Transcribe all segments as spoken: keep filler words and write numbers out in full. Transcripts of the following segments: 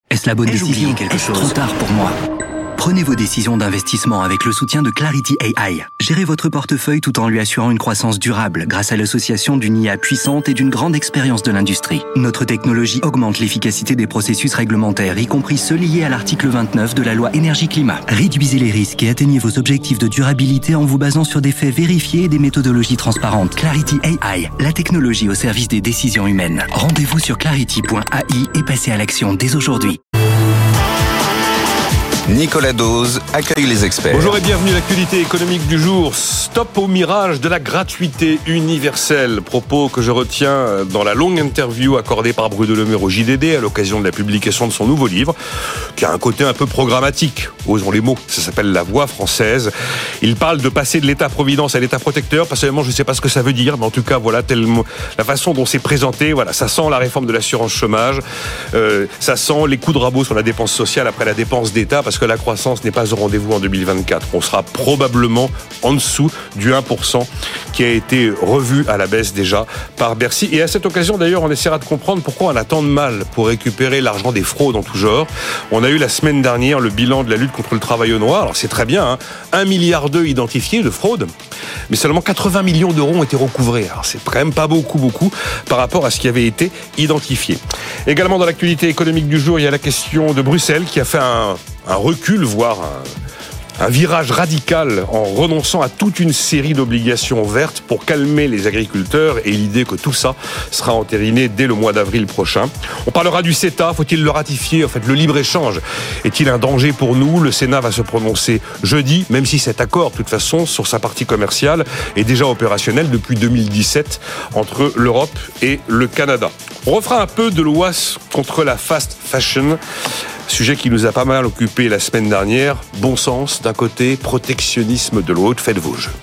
Est-ce la bonne Ai-je décision? oublié quelque Est-ce chose? trop tard pour moi? Prenez vos décisions d'investissement avec le soutien de Clarity A I. Gérez votre portefeuille tout en lui assurant une croissance durable grâce à l'association d'une I A puissante et d'une grande expérience de l'industrie. Notre technologie augmente l'efficacité des processus réglementaires, y compris ceux liés à l'article vingt-neuf de la loi énergie-climat. Réduisez les risques et atteignez vos objectifs de durabilité en vous basant sur des faits vérifiés et des méthodologies transparentes. Clarity A I, la technologie au service des décisions humaines. Rendez-vous sur clarity point a i et passez à l'action dès aujourd'hui. Nicolas Dose accueille les experts. Bonjour et bienvenue à l'actualité économique du jour. Stop au mirage de la gratuité universelle. Propos que je retiens dans la longue interview accordée par Bruno Le Maire au J D D à l'occasion de la publication de son nouveau livre, qui a un côté un peu programmatique. Osons les mots. Ça s'appelle La Voix française. Il parle de passer de l'État-providence à l'État-protecteur. Personnellement, je ne sais pas ce que ça veut dire, mais en tout cas, voilà, tel, la façon dont c'est présenté, voilà, ça sent la réforme de l'assurance chômage. Euh, ça sent les coups de rabot sur la dépense sociale après la dépense d'État, parce que la croissance n'est pas au rendez-vous en deux mille vingt-quatre. On sera probablement en dessous du un pour cent qui a été revu à la baisse déjà par Bercy. Et à cette occasion, d'ailleurs, on essaiera de comprendre pourquoi on a tant de mal pour récupérer l'argent des fraudes en tout genre. On a eu la semaine dernière le bilan de la lutte contre le travail au noir. Alors c'est très bien, hein, un virgule deux milliard identifiés de fraude, mais seulement quatre-vingts millions d'euros ont été recouvrés. Alors c'est quand même pas beaucoup, beaucoup par rapport à ce qui avait été identifié. Également dans l'actualité économique du jour, il y a la question de Bruxelles qui a fait un un recul, voire un, un virage radical en renonçant à toute une série d'obligations vertes pour calmer les agriculteurs et l'idée que tout ça sera entériné dès le mois d'avril prochain. On parlera du CETA, faut-il le ratifier? En fait, le libre-échange est-il un danger pour nous? Le Sénat va se prononcer jeudi, même si cet accord, de toute façon, sur sa partie commerciale est déjà opérationnel depuis deux mille dix-sept entre l'Europe et le Canada. On refera un peu de l'O A S contre la fast fashion. Sujet qui nous a pas mal occupé la semaine dernière. Bon sens d'un côté, protectionnisme de l'autre. Faites vos jeux.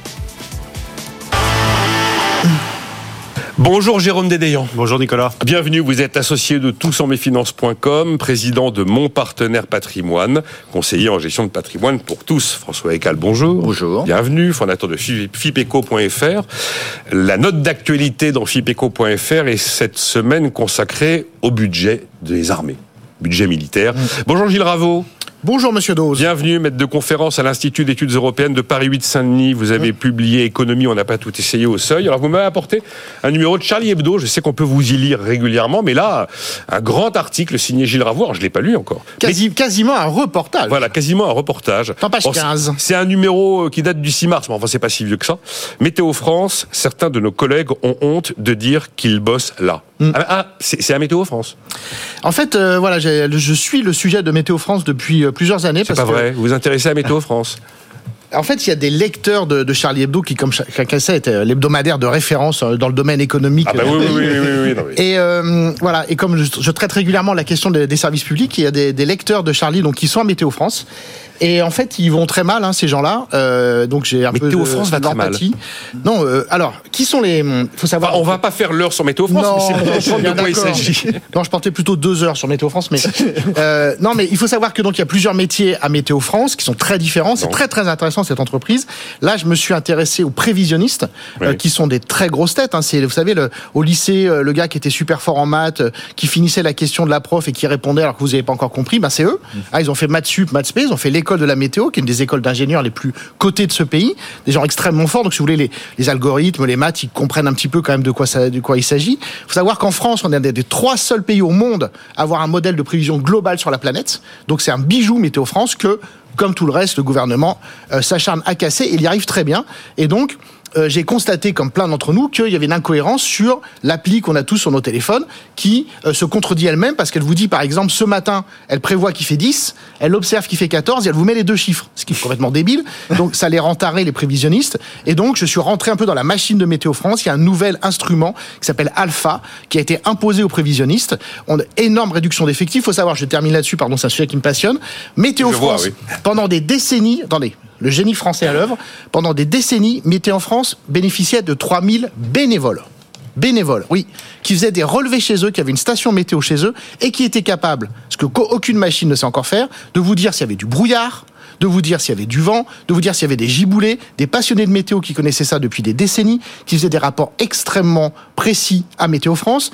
Bonjour Jérôme Dédéian. Bonjour Nicolas. Bienvenue, vous êtes associé de tous en mes finances point com, président de Mon Partenaire Patrimoine, conseiller en gestion de patrimoine pour tous. François Ecal, bonjour. Bonjour. Bienvenue, fondateur de fipeco point f r. La note d'actualité dans fipeco point f r est cette semaine consacrée au budget des armées. Budget militaire. Mmh. Bonjour Gilles Raveau. Bonjour Monsieur Dose. Bienvenue, maître de conférence à l'Institut d'études européennes de Paris huit Saint-Denis. Vous avez mmh. publié Économie, on n'a pas tout essayé au seuil. Alors vous m'avez apporté un numéro de Charlie Hebdo. Je sais qu'on peut vous y lire régulièrement, mais là, un grand article signé Gilles Raveau. Alors je ne l'ai pas lu encore. Quasi, mais, quasiment un reportage. Voilà, quasiment un reportage. En page quinze. C'est un numéro qui date du six mars, mais enfin c'est pas si vieux que ça. Météo France, certains de nos collègues ont honte de dire qu'ils bossent là. Mmh. Ah, ah c'est, c'est à Météo France. En fait, euh, voilà, j'ai, je suis le sujet de Météo France depuis euh, plusieurs années. C'est parce pas que... vrai, vous vous intéressez à Météo France? En fait, il y a des lecteurs de, de Charlie Hebdo qui, comme chacun sait, était l'hebdomadaire de référence dans le domaine économique. Ah bah oui, oui, oui, oui, oui, oui. Et euh, voilà. Et comme je, je traite régulièrement la question des, des services publics, il y a des, des lecteurs de Charlie donc qui sont à Météo France. Et en fait, ils vont très mal, hein, ces gens-là. Euh, donc j'ai un Météo peu de, France va très mal. Non, euh, alors qui sont les faut savoir. Enfin, on va pas faire l'heure sur Météo France, non, mais c'est pour comprendre de quoi il s'agit. Non, je portais plutôt deux heures sur Météo France, mais euh, non, mais il faut savoir que donc il y a plusieurs métiers à Météo France qui sont très différents. C'est non. très très intéressant cette entreprise. Là, je me suis intéressé aux prévisionnistes, oui. euh, qui sont des très grosses têtes. Hein. C'est, vous savez, le, au lycée, euh, le gars qui était super fort en maths, euh, qui finissait la question de la prof et qui répondait alors que vous n'avez pas encore compris, ben c'est eux. Mmh. Ah, ils ont fait maths sup, maths spé, ils ont fait l'école de la météo, qui est une des écoles d'ingénieurs les plus cotées de ce pays, des gens extrêmement forts. Donc, si vous voulez, les, les algorithmes, les maths, ils comprennent un petit peu quand même de quoi ça, de quoi il s'agit. Il faut savoir qu'en France, on est des, des trois seuls pays au monde à avoir un modèle de prévision global sur la planète. Donc, c'est un bijou Météo France que, comme tout le reste, le gouvernement euh, s'acharne à casser. Et il y arrive très bien. Et donc, euh, j'ai constaté, comme plein d'entre nous, qu'il y avait une incohérence sur l'appli qu'on a tous sur nos téléphones, qui euh, se contredit elle-même, parce qu'elle vous dit, par exemple, ce matin, elle prévoit qu'il fait dix, elle observe qu'il fait quatorze, et elle vous met les deux chiffres, ce qui est complètement débile. Donc, ça les rend tarés, les prévisionnistes. Et donc, je suis rentré un peu dans la machine de Météo France. Il y a un nouvel instrument qui s'appelle Alpha, qui a été imposé aux prévisionnistes. On a énorme réduction d'effectifs. Il faut savoir, je termine là-dessus, pardon, c'est un sujet qui me passionne. Météo je France, vois, oui. pendant des décennies, attendez, le génie français à l'œuvre, pendant des décennies, Météo France bénéficiait de trois mille bénévoles. Bénévoles, oui, qui faisaient des relevés chez eux, qui avaient une station météo chez eux, et qui étaient capables, ce qu'aucune machine ne sait encore faire, de vous dire s'il y avait du brouillard, de vous dire s'il y avait du vent, de vous dire s'il y avait des giboulées, des passionnés de météo qui connaissaient ça depuis des décennies, qui faisaient des rapports extrêmement précis à Météo France.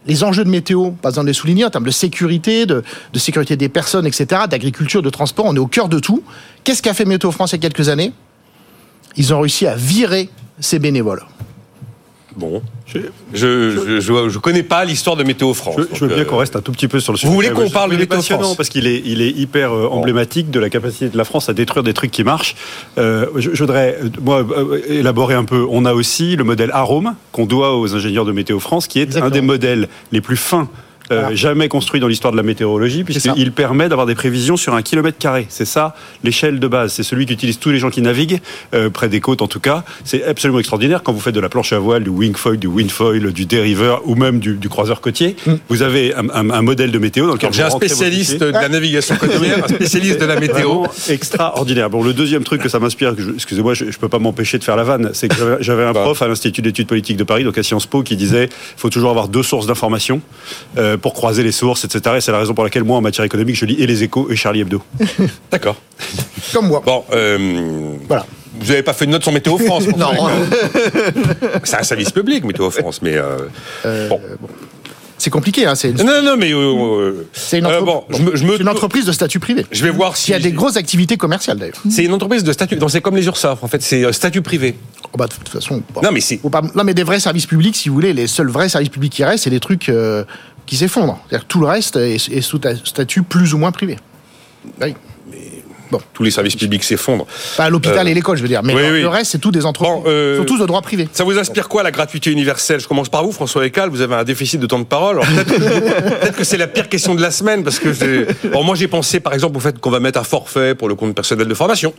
les enjeux de météo, pas besoin de les souligner, en termes de sécurité, de, de sécurité des personnes, et cetera, d'agriculture, de transport, on est au cœur de tout. Qu'est-ce qu'a fait Météo France il y a quelques années ? Ils ont réussi à virer ces bénévoles. Bon, je je, je je connais pas l'histoire de Météo France. Je, je veux bien euh... qu'on reste un tout petit peu sur le sujet. Vous voulez qu'on parle de Météo France ? Parce qu'il est, il est hyper euh, emblématique de la capacité de la France à détruire des trucs qui marchent. Euh, je, je voudrais, moi, euh, élaborer un peu. On a aussi le modèle Arome qu'on doit aux ingénieurs de Météo France, qui est Exactement. un des modèles les plus fins Euh, voilà. jamais construit dans l'histoire de la météorologie, puisqu'il permet d'avoir des prévisions sur un kilomètre carré. C'est ça, l'échelle de base. C'est celui qu'utilisent tous les gens qui naviguent, euh, près des côtes en tout cas. C'est absolument extraordinaire. Quand vous faites de la planche à voile, du wingfoil, du windfoil, du dériver ou même du, du croiseur côtier, mm. vous avez un, un, un modèle de météo dans lequel j'ai un spécialiste de la navigation côtière, un spécialiste de la météo. Extraordinaire. Bon, le deuxième truc que ça m'inspire, que je, excusez-moi, je, je peux pas m'empêcher de faire la vanne, c'est que j'avais, j'avais un prof à l'Institut d'études politiques de Paris, donc à Sciences Po, qui disait il faut toujours avoir deux sources d'information euh, pour croiser les sources, et cetera. Et c'est la raison pour laquelle moi, en matière économique, je lis et Les Échos et Charlie Hebdo. D'accord. Comme moi. Bon, euh, voilà. Vous n'avez pas fait de note sur Météo France? Non. C'est un service public, Météo France, mais euh, euh, bon. bon. C'est compliqué, hein. C'est une... Non, non, mais euh, c'est une, entre... euh, bon, bon, je me, je me... c'est une entreprise de statut privé. Je vais voir si il y a des grosses activités commerciales d'ailleurs. C'est une entreprise de statut. Donc c'est comme les URSSAF, en fait, c'est statut privé. Oh bah, de toute façon. Bon. Non, mais c'est. Pas... Non, mais des vrais services publics, si vous voulez, les seuls vrais services publics qui restent, c'est des trucs euh, qui s'effondrent. C'est-à-dire que tout le reste est, est sous statut plus ou moins privé. Oui. Bon. Tous les services publics s'effondrent. Pas l'hôpital euh... et l'école, je veux dire. Mais oui, le, oui. le reste, c'est tout des entreprises. Bon, euh... sont tous de droit privé. Ça vous inspire quoi, la gratuité universelle? Je commence par vous, François Ekal. Vous avez un déficit de temps de parole. Alors, peut-être, que, peut-être que c'est la pire question de la semaine, parce que j'ai... Alors, moi, j'ai pensé, par exemple, au fait qu'on va mettre un forfait pour le compte personnel de formation,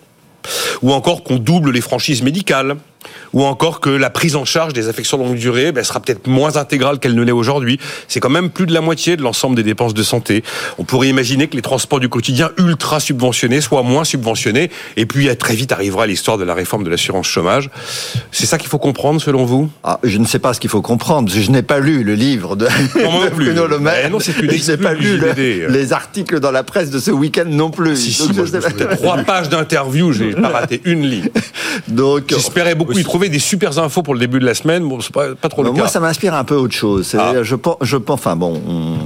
ou encore qu'on double les franchises médicales, ou encore que la prise en charge des affections de longue durée ben, sera peut-être moins intégrale qu'elle ne l'est aujourd'hui. C'est quand même plus de la moitié de l'ensemble des dépenses de santé. On pourrait imaginer que les transports du quotidien ultra subventionnés soient moins subventionnés, et puis très vite arrivera l'histoire de la réforme de l'assurance chômage. C'est ça qu'il faut comprendre, selon vous? Ah, je ne sais pas ce qu'il faut comprendre, parce que je n'ai pas lu le livre de, non, de Bruno Le Maire. Non, c'est une je n'ai pas lu le, les articles dans la presse de ce week-end non plus. Si, si, moi, je je trois pages d'interview, j'ai pas raté une ligne. Donc, j'espérais beaucoup y trouver des super infos pour le début de la semaine. Bon, c'est pas, pas trop le moi, cas. Moi, ça m'inspire un peu autre chose. C'est, ah. Je pense, je pense, enfin bon,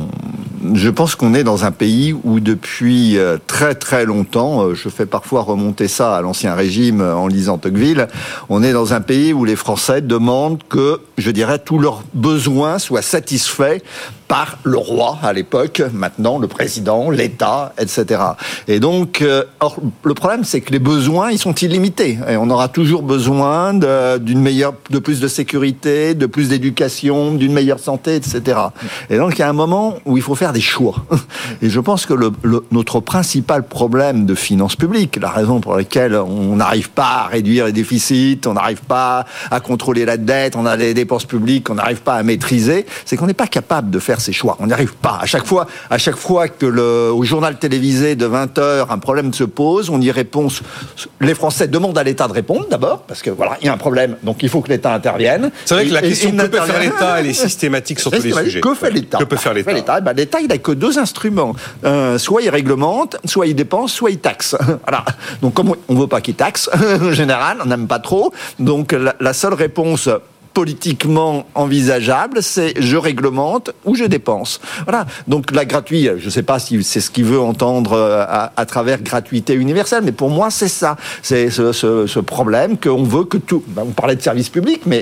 on, je pense qu'on est dans un pays où depuis très très longtemps, je fais parfois remonter ça à l'ancien régime en lisant Tocqueville, on est dans un pays où les Français demandent que, je dirais, tous leurs besoins soient satisfaits par le roi à l'époque, maintenant le président, l'État, et cetera. Et donc, euh, or, le problème, c'est que les besoins, ils sont illimités. Et on aura toujours besoin de, d'une meilleure, de plus de sécurité, de plus d'éducation, d'une meilleure santé, et cetera. Et donc, il y a un moment où il faut faire des choix. Et je pense que le, le, notre principal problème de finances publiques, la raison pour laquelle on n'arrive pas à réduire les déficits, on n'arrive pas à contrôler la dette, on a des dépenses publiques qu'on n'arrive pas à maîtriser, c'est qu'on n'est pas capable de faire ces choix. On n'y arrive pas. À chaque fois, à chaque fois que le, au journal télévisé de vingt heures, un problème se pose, on y répond. Les Français demandent à l'État de répondre d'abord, parce que voilà, il y a un problème, donc il faut que l'État intervienne. C'est vrai que la et, question que peut faire l'État, elle est systématique sur tous les sujets. Que fait l'État? Que peut faire l'État? L'État, ben, l'État, il n'a que deux instruments. Euh, soit il réglemente, soit il dépense, soit il taxe. Voilà. Donc comme on ne veut pas qu'il taxe, en général, on n'aime pas trop. Donc la, la seule réponse politiquement envisageable, c'est je réglemente ou je dépense. Voilà. Donc la gratuité, je ne sais pas si c'est ce qu'il veut entendre à, à travers gratuité universelle, mais pour moi c'est ça, c'est ce, ce, ce problème qu'on veut que tout. Ben, on parlait de services publics, mais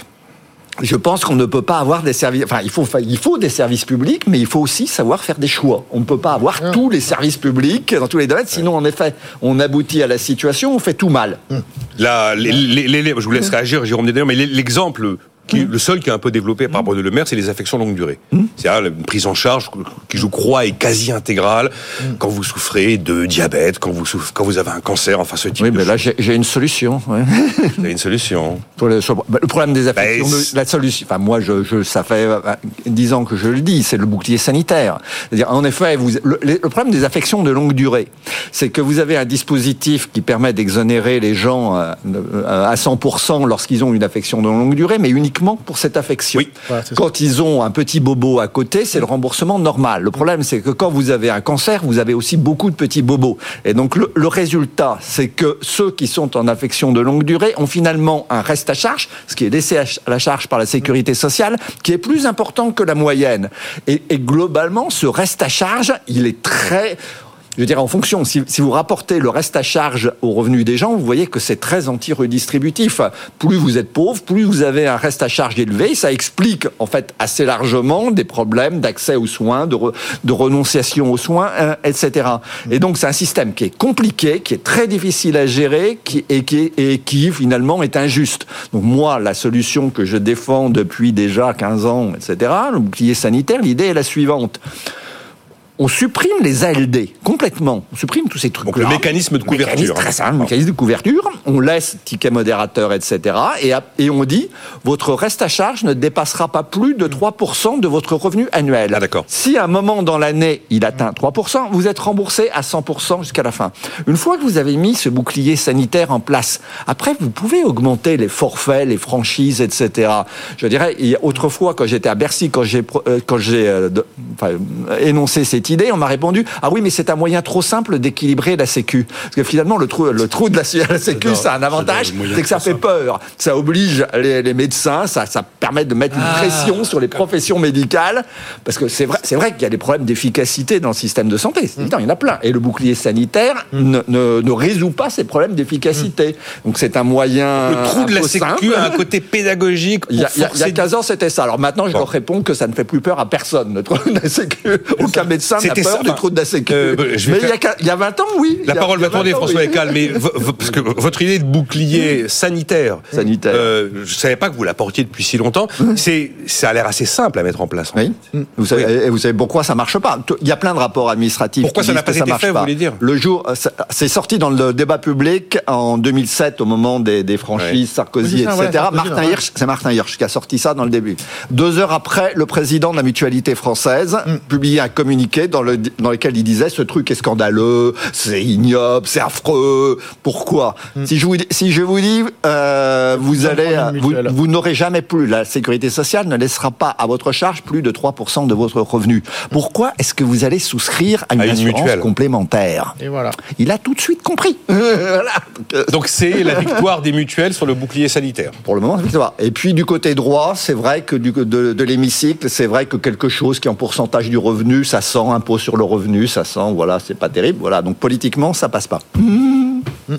je pense qu'on ne peut pas avoir des services. Enfin, il faut, il faut des services publics, mais il faut aussi savoir faire des choix. On ne peut pas avoir mmh. tous les services publics dans tous les domaines, sinon, en effet, on aboutit à la situation, on fait tout mal. Mmh. Là, les, les, les, les, je vous laisse réagir, Jérôme Dédé, mais l'exemple. Qui, mmh. Le seul qui est un peu développé par Bruno Le Maire, c'est les affections longue durée. Mmh. C'est-à-dire une prise en charge qui, je crois, est quasi intégrale mmh. quand vous souffrez de diabète, quand vous, souffrez, quand vous avez un cancer, enfin ce type oui, de mais choses. là, j'ai, j'ai une solution. Ouais. Vous avez une solution. Pour le, sur, le problème des affections, bah, de, la solution. Enfin, moi, je, je, ça fait dix ans que je le dis, c'est le bouclier sanitaire. C'est-à-dire, en effet, vous, le, le problème des affections de longue durée, c'est que vous avez un dispositif qui permet d'exonérer les gens à cent pour cent lorsqu'ils ont une affection de longue durée, mais uniquement uniquement pour cette affection. Oui. Voilà, c'est Quand ils ont un petit bobo à côté, c'est le remboursement normal. Le problème, c'est que quand vous avez un cancer, vous avez aussi beaucoup de petits bobos. Et donc, le, le résultat, c'est que ceux qui sont en affection de longue durée ont finalement un reste à charge, ce qui est laissé à la charge par la sécurité sociale, qui est plus important que la moyenne. Et, et globalement, ce reste à charge, il est très... Je veux dire, en fonction, si, si vous rapportez le reste à charge aux revenus des gens, vous voyez que c'est très anti-redistributif. Plus vous êtes pauvre, plus vous avez un reste à charge élevé. Ça explique, en fait, assez largement des problèmes d'accès aux soins, de, re, de renonciation aux soins, euh, et cetera. Et donc, c'est un système qui est compliqué, qui est très difficile à gérer, qui, et, qui, et qui, finalement, est injuste. Donc, moi, la solution que je défends depuis déjà quinze ans, et cetera, le bouclier sanitaire, l'idée est la suivante. On supprime les A L D complètement. On supprime tous ces trucs-là. Donc le mécanisme de couverture. Mécanisme très simple, mécanisme de couverture. On laisse ticket modérateur, et cetera. Et, et on dit, votre reste à charge ne dépassera pas plus de trois pour cent de votre revenu annuel. Ah, d'accord. Si à un moment dans l'année, il atteint trois pour cent, vous êtes remboursé à cent pour cent jusqu'à la fin. Une fois que vous avez mis ce bouclier sanitaire en place, après, vous pouvez augmenter les forfaits, les franchises, et cetera. Je dirais, autrefois, quand j'étais à Bercy, quand j'ai, quand j'ai euh, de, enfin, énoncé cette idée, on m'a répondu « Ah oui, mais c'est un moyen trop simple d'équilibrer la Sécu. » Parce que finalement, le trou, le trou de la, la Sécu, j'adore, ça a un avantage, c'est que ça fait simple. peur. Ça oblige les, les médecins, ça, ça permet de mettre une Ah, pression sur les professions médicales. Parce que c'est vrai, c'est vrai qu'il y a des problèmes d'efficacité dans le système de santé. C'est évident, il y en a plein. Et le bouclier sanitaire mm. ne, ne, ne résout pas ces problèmes d'efficacité. Mm. Donc c'est un moyen. Le trou de la Sécu simple. a un côté pédagogique. Il y, a, il, y a, il y a quinze ans, c'était ça. Alors maintenant, je bon. leur réponds que ça ne fait plus peur à personne, le trou de la Sécu. Aucun médecin n'a peur ça, du trou de la Sécu. Euh, bah, mais faire... il, y a, il y a vingt ans, oui. La a, parole va tourner, François oui. Ekal, mais v- v- parce que votre idée de bouclier sanitaire, sanitaire. Euh, je ne savais pas que vous la portiez depuis si longtemps. C'est, ça a l'air assez simple à mettre en place. En oui. fait. Vous savez, oui. vous savez pourquoi ça marche pas. Il y a plein de rapports administratifs. Pourquoi qui ça n'a disent pas que été ça fait, pas. vous voulez dire? Le jour, c'est sorti dans le débat public en deux mille sept, au moment des, des franchises, ouais. Sarkozy, oui, ça, et cetera. Ouais, Martin Hirsch, ouais. c'est Martin Hirsch qui a sorti ça dans le début. Deux heures après, le président de la Mutualité française mm. publiait un communiqué dans, le, dans lequel il disait ce truc est scandaleux, c'est ignoble, c'est affreux. Pourquoi mm. Si je vous dis, si je vous dis euh, vous allez, vous, vous n'aurez jamais plus, la sécurité sociale ne laissera pas à votre charge plus de trois pour cent de votre revenu. Pourquoi est-ce que vous allez souscrire à une, à une assurance mutuelle complémentaire? Et voilà. Il a tout de suite compris. Voilà. Donc c'est la victoire des mutuelles sur le bouclier sanitaire. Pour le moment, c'est victoire. Et puis du côté droit, c'est vrai que du, de, de l'hémicycle, c'est vrai que quelque chose qui est en pourcentage du revenu, ça sent impôt sur le revenu, ça sent, voilà, c'est pas terrible. Voilà, donc politiquement, ça passe pas. Mmh. Mmh.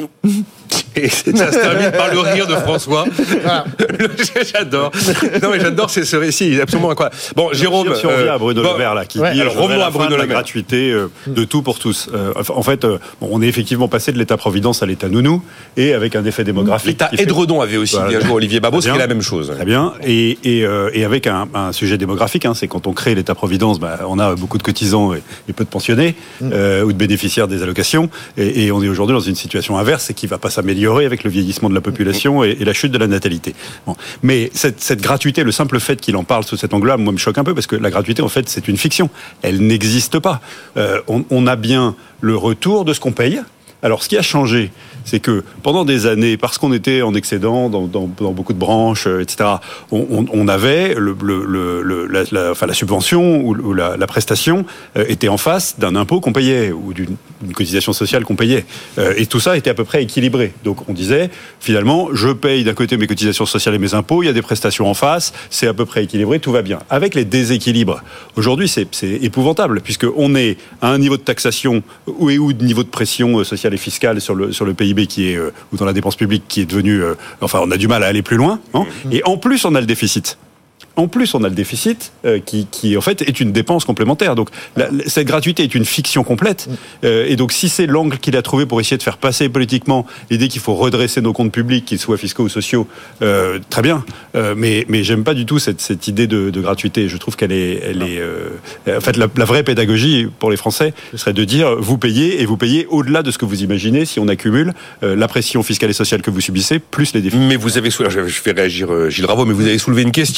Et ça se termine par le rire de François. Voilà. J'adore. Non mais j'adore ce, ce récit, il est absolument incroyable. Bon, Jérôme, si on revient à Bruno bon, Le Maire là, qui ouais, dit alors, revenons à Bruno Le Maire. La gratuité euh, de tout pour tous. Euh, en fait, euh, bon, on est effectivement passé de l'État providence à l'État nounou, et avec un effet démographique. L'État Edredon avait aussi voilà, dit un jour Olivier Babot, ce qui est la même chose. Très bien. Et, et, euh, et avec un, un sujet démographique, hein, c'est quand on crée l'État providence, bah, on a beaucoup de cotisants et, et peu de pensionnés mm. euh, ou de bénéficiaires des allocations. Et, et on est aujourd'hui dans une situation inverse et qui ne va pas s'améliorer avec le vieillissement de la population et, et la chute de la natalité. Bon. Mais cette, cette gratuité, le simple fait qu'il en parle sous cet angle-là, moi me choque un peu parce que la gratuité, en fait, c'est une fiction. Elle n'existe pas. Euh, on, on a bien le retour de ce qu'on paye. Alors, ce qui a changé, c'est que pendant des années, parce qu'on était en excédent dans, dans, dans beaucoup de branches, et cetera, on, on, on avait le, le, le, la, la, enfin, la subvention ou, ou la, la prestation euh, était en face d'un impôt qu'on payait ou d'une, d'une cotisation sociale qu'on payait. Euh, et tout ça était à peu près équilibré. Donc, on disait, finalement, je paye d'un côté mes cotisations sociales et mes impôts, il y a des prestations en face, c'est à peu près équilibré, tout va bien. Avec les déséquilibres, aujourd'hui, c'est, c'est épouvantable, puisqu'on est à un niveau de taxation ou, ou de niveau de pression sociale et fiscale sur le, sur le P I B qui est, euh, ou dans la dépense publique qui est devenu, euh, enfin on a du mal à aller plus loin, hein, mmh. Et en plus on a le déficit. En plus, on a le déficit euh, qui, qui, en fait, est une dépense complémentaire. Donc, la, la, cette gratuité est une fiction complète. Euh, et donc, si c'est l'angle qu'il a trouvé pour essayer de faire passer politiquement l'idée qu'il faut redresser nos comptes publics, qu'ils soient fiscaux ou sociaux, euh, très bien. Euh, mais, mais j'aime pas du tout cette, cette idée de, de gratuité. Je trouve qu'elle est, elle est. Euh, en fait, la, la vraie pédagogie pour les Français serait de dire vous payez et vous payez au-delà de ce que vous imaginez si on accumule euh, la pression fiscale et sociale que vous subissez plus les déficits. Mais vous avez soulevé, je fais réagir euh, Gilles Ravaud, mais vous avez soulevé une question qui est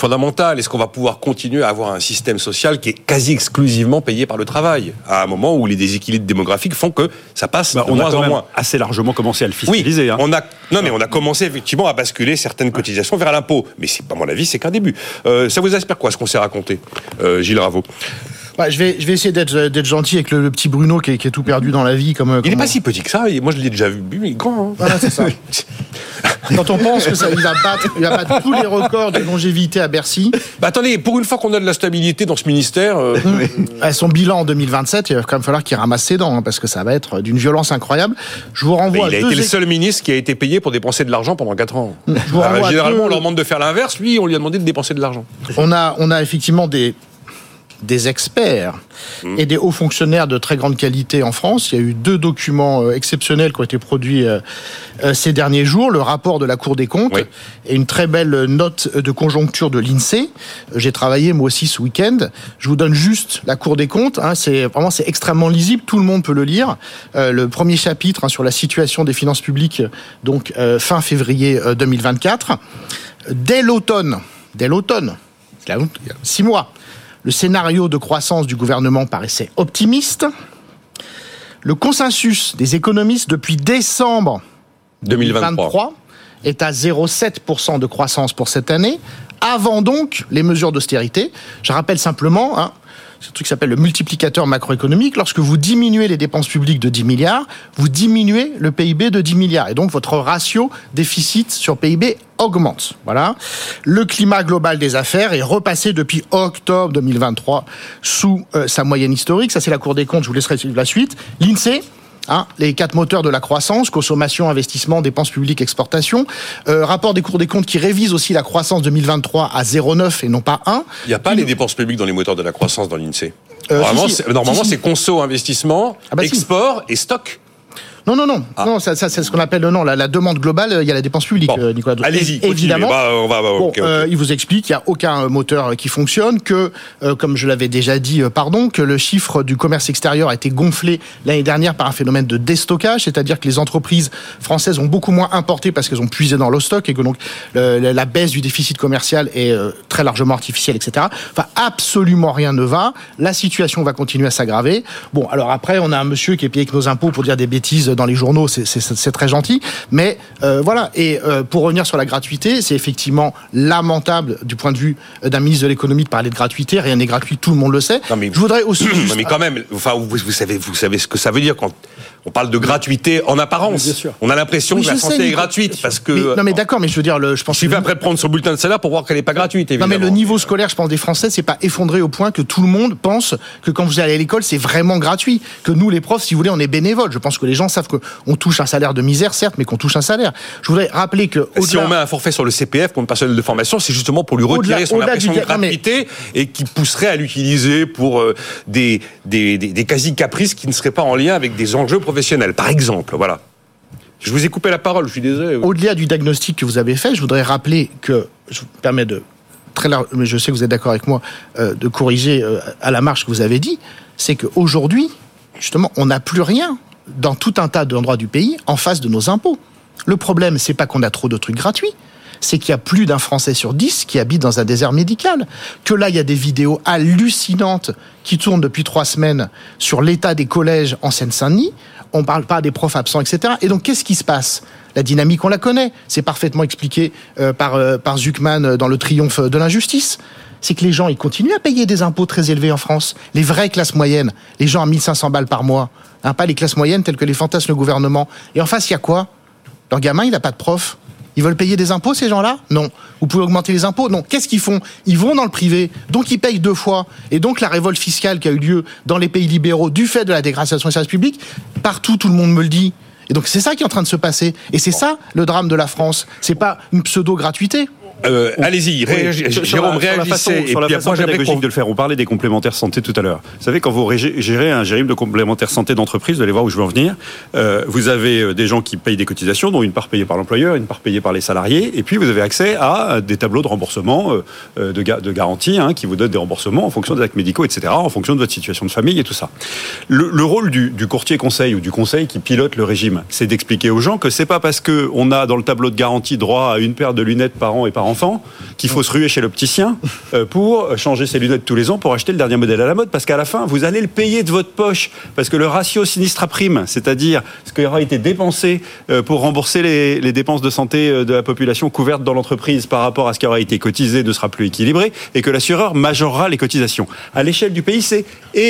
fondamentale. Est-ce qu'on va pouvoir continuer à avoir un système social qui est quasi exclusivement payé par le travail, à un moment où les déséquilibres démographiques font que ça passe bah, de on moins a quand en même moins assez largement commencé à le fiscaliser. Oui, hein. on a, non, mais on a commencé effectivement à basculer certaines cotisations vers l'impôt. Mais c'est, à mon avis, c'est qu'un début. Euh, ça vous inspire quoi, ce qu'on s'est raconté, euh, Gilles Raveau? Ouais, je vais, je vais essayer d'être, d'être gentil avec le, le petit Bruno qui est, qui est tout perdu dans la vie. Comme, il comme n'est pas on... si petit que ça. Moi, je l'ai déjà vu. Il est grand. Hein. Voilà, c'est ça. Quand on pense que ça, il va battre, il va battre tous les records de longévité à Bercy. Bah attendez, pour une fois qu'on a de la stabilité dans ce ministère, euh... mmh. Son bilan en deux mille vingt-sept, il va quand même falloir qu'il ramasse ses dents, hein, parce que ça va être d'une violence incroyable. Je vous renvoie. Il a à deux été le ex... seul ministre qui a été payé pour dépenser de l'argent pendant quatre ans. Je vous Alors, généralement, deux... on leur demande de faire l'inverse. Lui, on lui a demandé de dépenser de l'argent. On a, on a effectivement des des experts mmh. et des hauts fonctionnaires de très grande qualité en France. Il y a eu deux documents euh, exceptionnels qui ont été produits euh, euh, ces derniers jours. Le rapport de la Cour des comptes oui. et une très belle note de conjoncture de l'INSEE. J'ai travaillé moi aussi ce week-end. Je vous donne juste la Cour des comptes. Hein, c'est vraiment c'est extrêmement lisible. Tout le monde peut le lire. Euh, le premier chapitre hein, sur la situation des finances publiques, donc euh, fin février euh, deux mille vingt-quatre. Dès l'automne, dès l'automne, il y a six mois. Le scénario de croissance du gouvernement paraissait optimiste. Le consensus des économistes depuis décembre deux mille vingt-trois est à zéro virgule sept pour cent de croissance pour cette année, avant donc les mesures d'austérité. Je rappelle simplement, hein, c'est un truc qui s'appelle le multiplicateur macroéconomique. Lorsque vous diminuez les dépenses publiques de dix milliards, vous diminuez le P I B de dix milliards. Et donc, votre ratio déficit sur P I B augmente. Voilà. Le climat global des affaires est repassé depuis octobre deux mille vingt-trois sous euh, sa moyenne historique. Ça, c'est la Cour des comptes. Je vous laisserai suivre la suite. L'INSEE, Hein, les quatre moteurs de la croissance, consommation, investissement, dépenses publiques, exportation. Euh, rapport des cours des comptes qui révise aussi la croissance deux mille vingt-trois à zéro virgule neuf et non pas un. Il n'y a pas Puis, les dépenses publiques dans les moteurs de la croissance dans l'INSEE. Euh, normalement, si, si. C'est, normalement si, si. c'est conso, investissement, ah bah export si. et stock. Non, non, non. Ah. non ça, ça, c'est ce qu'on appelle non, la, la demande globale. Il y a la dépense publique, bon. Nicolas. Allez-y, et, évidemment. Bah, on va, bah, bon, okay, okay. Euh, il vous explique qu'il n'y a aucun moteur qui fonctionne, que, euh, comme je l'avais déjà dit, euh, pardon, que le chiffre du commerce extérieur a été gonflé l'année dernière par un phénomène de déstockage, c'est-à-dire que les entreprises françaises ont beaucoup moins importé parce qu'elles ont puisé dans le stock et que donc le, la baisse du déficit commercial est euh, très largement artificielle, et cetera. Enfin, absolument rien ne va. La situation va continuer à s'aggraver. Bon, alors après, on a un monsieur qui est payé avec nos impôts pour dire des bêtises dans les journaux. C'est C'est, c'est très gentil, mais euh, voilà. Et euh, pour revenir sur la gratuité, c'est effectivement lamentable du point de vue d'un ministre de l'économie de parler de gratuité. Rien n'est gratuit, tout le monde le sait. Non, mais, je voudrais aussi. Non, mais quand même, enfin, vous, vous savez, vous savez ce que ça veut dire quand on parle de gratuité en apparence. Bien sûr. On a l'impression oui, que la santé sais, est gratuite parce que. Mais, non, mais d'accord, mais je veux dire, le, je pense. Il suffit après de prendre son bulletin de salaire pour voir qu'elle n'est pas gratuite. Évidemment. Non, mais le niveau scolaire, je pense, des Français, c'est pas effondré au point que tout le monde pense que quand vous allez à l'école, c'est vraiment gratuit. Que nous, les profs, si vous voulez, on est bénévoles. Je pense que les gens savent qu'on touche un salaire de misère, certes, mais qu'on touche un salaire. Je voudrais rappeler que au-delà... si on met un forfait sur le C P F pour une personnel de formation, c'est justement pour lui retirer au-delà, son au-delà impression du... de gratuité mais... et qui pousserait à l'utiliser pour euh, des, des, des, des quasi-caprices qui ne seraient pas en lien avec des enjeux professionnels, par exemple. Voilà. Je vous ai coupé la parole, je suis désolé. Au-delà du diagnostic que vous avez fait, je voudrais rappeler que, je vous permets de, très large, mais je sais que vous êtes d'accord avec moi, euh, de corriger euh, à la marge ce que vous avez dit, c'est qu'aujourd'hui, justement, on n'a plus rien dans tout un tas d'endroits du pays en face de nos impôts. Le problème, c'est pas qu'on a trop de trucs gratuits, c'est qu'il y a plus d'un Français sur dix qui habite dans un désert médical. Que là, il y a des vidéos hallucinantes qui tournent depuis trois semaines sur l'état des collèges en Seine-Saint-Denis. On parle pas des profs absents, et cetera. Et donc, qu'est-ce qui se passe ? La dynamique, on la connaît. C'est parfaitement expliqué euh, par, euh, par Zuckman dans Le Triomphe de l'injustice. C'est que les gens, ils continuent à payer des impôts très élevés en France. Les vraies classes moyennes, les gens à mille cinq cents balles par mois. Hein, pas les classes moyennes telles que les fantasmes le gouvernement. Et en face, il y a quoi ? Leur gamin, il n'a pas de prof. Ils veulent payer des impôts, ces gens-là ? Non. Vous pouvez augmenter les impôts ? Non. Qu'est-ce qu'ils font ? Ils vont dans le privé, donc ils payent deux fois. Et donc la révolte fiscale qui a eu lieu dans les pays libéraux du fait de la dégradation des services publics, partout, tout le monde me le dit. Et donc c'est ça qui est en train de se passer. Et c'est ça le drame de la France. C'est pas une pseudo-gratuité. Euh, allez-y, réagi- oui, Jérôme, réagissez. réagissez. Sur la et puis façon après, j'aimerais pédagogique qu'on... de le faire. On parlait des complémentaires santé tout à l'heure. Vous savez, quand vous gérez un régime de complémentaires santé d'entreprise, vous allez voir où je veux en venir. Euh, vous avez des gens qui payent des cotisations, dont une part payée par l'employeur, une part payée par les salariés, et puis vous avez accès à des tableaux de remboursement, euh, de, ga- de garantie, hein, qui vous donnent des remboursements en fonction des actes médicaux, et cetera, en fonction de votre situation de famille et tout ça. Le, le rôle du, du courtier conseil ou du conseil qui pilote le régime, c'est d'expliquer aux gens que c'est pas parce que on a dans le tableau de garantie droit à une paire de lunettes par an et par enfant qu'il faut se ruer chez l'opticien euh, pour changer ses lunettes tous les ans pour acheter le dernier modèle à la mode, parce qu'à la fin, vous allez le payer de votre poche, parce que le ratio sinistre à prime, c'est-à-dire ce qui aura été dépensé euh, pour rembourser les, les dépenses de santé de la population couverte dans l'entreprise par rapport à ce qui aura été cotisé, ne sera plus équilibré, et que l'assureur majorera les cotisations. À l'échelle du pays, c'est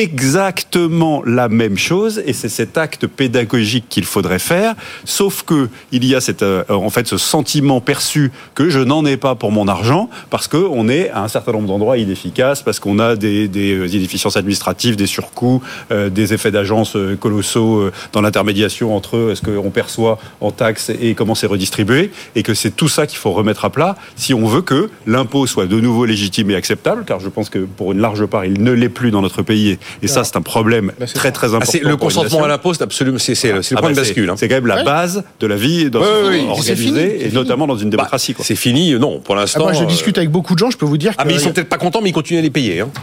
exactement la même chose, et c'est cet acte pédagogique qu'il faudrait faire, sauf que il y a cette, euh, en fait, ce sentiment perçu que je n'en ai pas pour mon argent, parce qu'on est à un certain nombre d'endroits inefficaces, parce qu'on a des, des inefficiences administratives, des surcoûts, euh, des effets d'agence colossaux euh, dans l'intermédiation entre ce qu'on perçoit en taxes et comment c'est redistribué, et que c'est tout ça qu'il faut remettre à plat si on veut que l'impôt soit de nouveau légitime et acceptable, car je pense que pour une large part, il ne l'est plus dans notre pays, et, et ça, c'est un problème bah, c'est très, très important. Ah, c'est, le consentement à l'impôt, c'est absolument, c'est, c'est, c'est le ah point bah de bascule. C'est, hein. c'est quand même la ouais. base de la vie dans oui, oui, oui. organisée, et notamment dans une démocratie. Bah, quoi. C'est fini, non, pour l'instant. Ah, moi, je discute avec beaucoup de gens, je peux vous dire Ah, que... mais ils sont peut-être pas contents, mais ils continuent à les payer. Hein.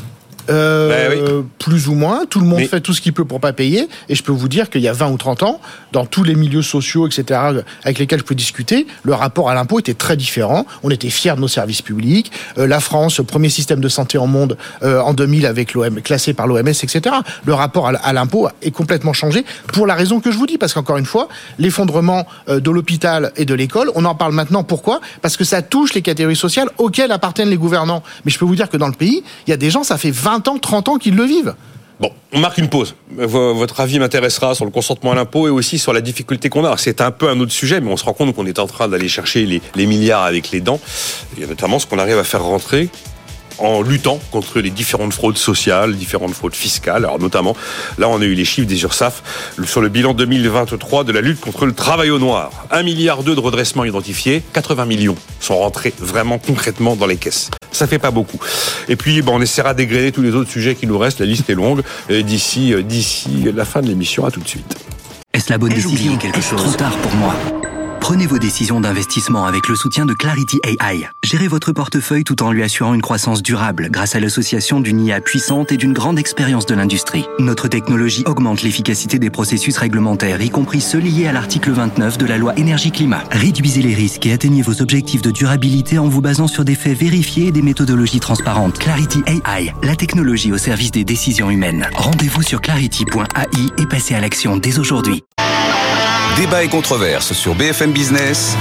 Euh, ben oui. Plus ou moins, tout le monde mais... fait tout ce qu'il peut pour pas payer, et je peux vous dire qu'il y a vingt ou trente ans, dans tous les milieux sociaux, et cetera, avec lesquels je peux discuter, le rapport à l'impôt était très différent. On était fiers de nos services publics. Euh, la France, premier système de santé au monde euh, en deux mille avec l'O M, classé par l'O M S, et cetera. Le rapport à, à l'impôt est complètement changé pour la raison que je vous dis, parce qu'encore une fois, l'effondrement euh, de l'hôpital et de l'école, on en parle maintenant. Pourquoi ? Parce que ça touche les catégories sociales auxquelles appartiennent les gouvernants. Mais je peux vous dire que dans le pays, il y a des gens, ça fait vingt ans, trente ans qu'ils le vivent. Bon, on marque une pause. Votre avis m'intéressera sur le consentement à l'impôt et aussi sur la difficulté qu'on a. Alors, c'est un peu un autre sujet, mais on se rend compte qu'on est en train d'aller chercher les, les milliards avec les dents. Il y a notamment ce qu'on arrive à faire rentrer en luttant contre les différentes fraudes sociales, différentes fraudes fiscales. Alors notamment, là on a eu les chiffres des URSSAF sur le bilan deux mille vingt-trois de la lutte contre le travail au noir. un virgule deux milliard de redressements identifiés, quatre-vingts millions sont rentrés vraiment concrètement dans les caisses. Ça fait pas beaucoup. Et puis bon, on essaiera d'égrener tous les autres sujets qui nous restent, la liste est longue, d'ici, d'ici la fin de l'émission. À tout de suite. Est-ce la bonne décision ? quelque chose Trop tard pour moi. Prenez vos décisions d'investissement avec le soutien de Clarity A I. Gérez votre portefeuille tout en lui assurant une croissance durable grâce à l'association d'une I A puissante et d'une grande expérience de l'industrie. Notre technologie augmente l'efficacité des processus réglementaires, y compris ceux liés à l'article vingt-neuf de la loi énergie-climat. Réduisez les risques et atteignez vos objectifs de durabilité en vous basant sur des faits vérifiés et des méthodologies transparentes. Clarity A I, la technologie au service des décisions humaines. Rendez-vous sur clarity point a i et passez à l'action dès aujourd'hui. Débat et controverse sur B F M Business.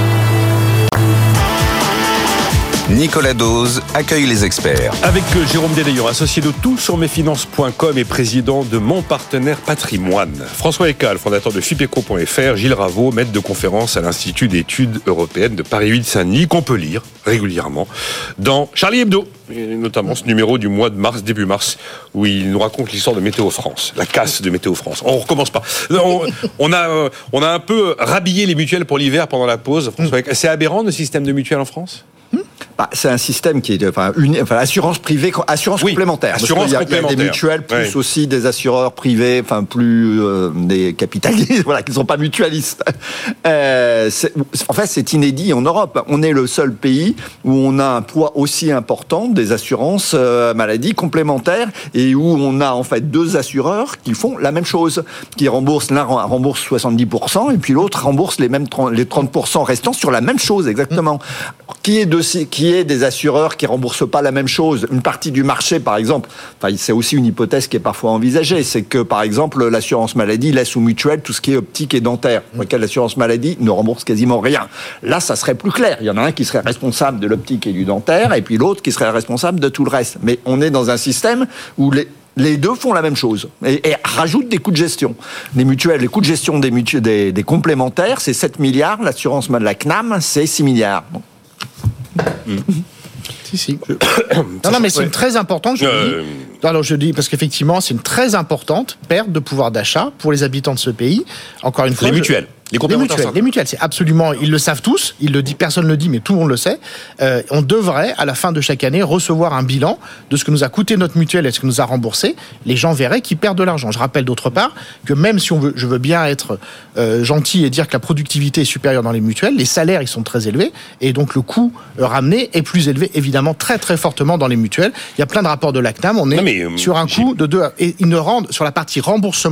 Nicolas Dose accueille les experts. Avec Jérôme Dédaillon, associé de tout sur mes finances point com et président de Mon Partenaire Patrimoine. François Ecal, fondateur de Fipeco point F R. Gilles Raveau, maître de conférence à l'Institut d'études européennes de Paris huit Saint-Denis, qu'on peut lire régulièrement dans Charlie Hebdo, et notamment ce numéro du mois de mars, début mars, où il nous raconte l'histoire de Météo France, la casse de Météo France. On recommence pas. On, on, a, on a un peu rhabillé les mutuelles pour l'hiver pendant la pause. François Ecal, c'est aberrant le système de mutuelles en France ? Bah, c'est un système qui est, enfin, une, enfin, assurance privée, assurance oui, complémentaire. Assurance parce qu'il y a, complémentaire. Il y a des mutuelles, plus oui. aussi des assureurs privés, enfin plus euh, des capitalistes, voilà, qui ne sont pas mutualistes. Euh, c'est, en fait, c'est inédit en Europe. On est le seul pays où on a un poids aussi important des assurances euh, maladie complémentaires et où on a en fait deux assureurs qui font la même chose, qui remboursent l'un rembourse soixante-dix pour cent et puis l'autre rembourse les mêmes trente, les trente pour cent restants sur la même chose exactement. Mmh. Qui est de qui est des assureurs qui remboursent pas la même chose. Une partie du marché, par exemple, enfin, c'est aussi une hypothèse qui est parfois envisagée, c'est que, par exemple, l'assurance maladie laisse aux mutuelles tout ce qui est optique et dentaire, pour lequel l'assurance maladie ne rembourse quasiment rien. Là, ça serait plus clair. Il y en a un qui serait responsable de l'optique et du dentaire, et puis l'autre qui serait responsable de tout le reste. Mais on est dans un système où les Les deux font la même chose et, et rajoutent des coûts de gestion. Les mutuelles, les coûts de gestion des, mutu- des, des complémentaires, c'est sept milliards. L'assurance de la C N A M, c'est six milliards. Bon. Mmh. Si, si. Non, non, mais c'est ouais. une très importante, je euh... dis. Alors, je dis, parce qu'effectivement, c'est une très importante perte de pouvoir d'achat pour les habitants de ce pays. Encore une fois. Les mutuelles. Je... Les, les mutuelles, les mutuelles, c'est absolument, ils le savent tous, ils le disent, personne ne le dit, mais tout le monde le sait. Euh, on devrait, à la fin de chaque année, recevoir un bilan de ce que nous a coûté notre mutuelle et ce que nous a remboursé. Les gens verraient qu'ils perdent de l'argent. Je rappelle d'autre part que même si on veut, je veux bien être euh, gentil et dire que la productivité est supérieure dans les mutuelles, les salaires ils sont très élevés et donc le coût euh, ramené est plus élevé, évidemment très très fortement dans les mutuelles. Il y a plein de rapports de l'A C N A M. On est non mais, euh, sur un coût de deux et ils ne rendent sur la partie remboursement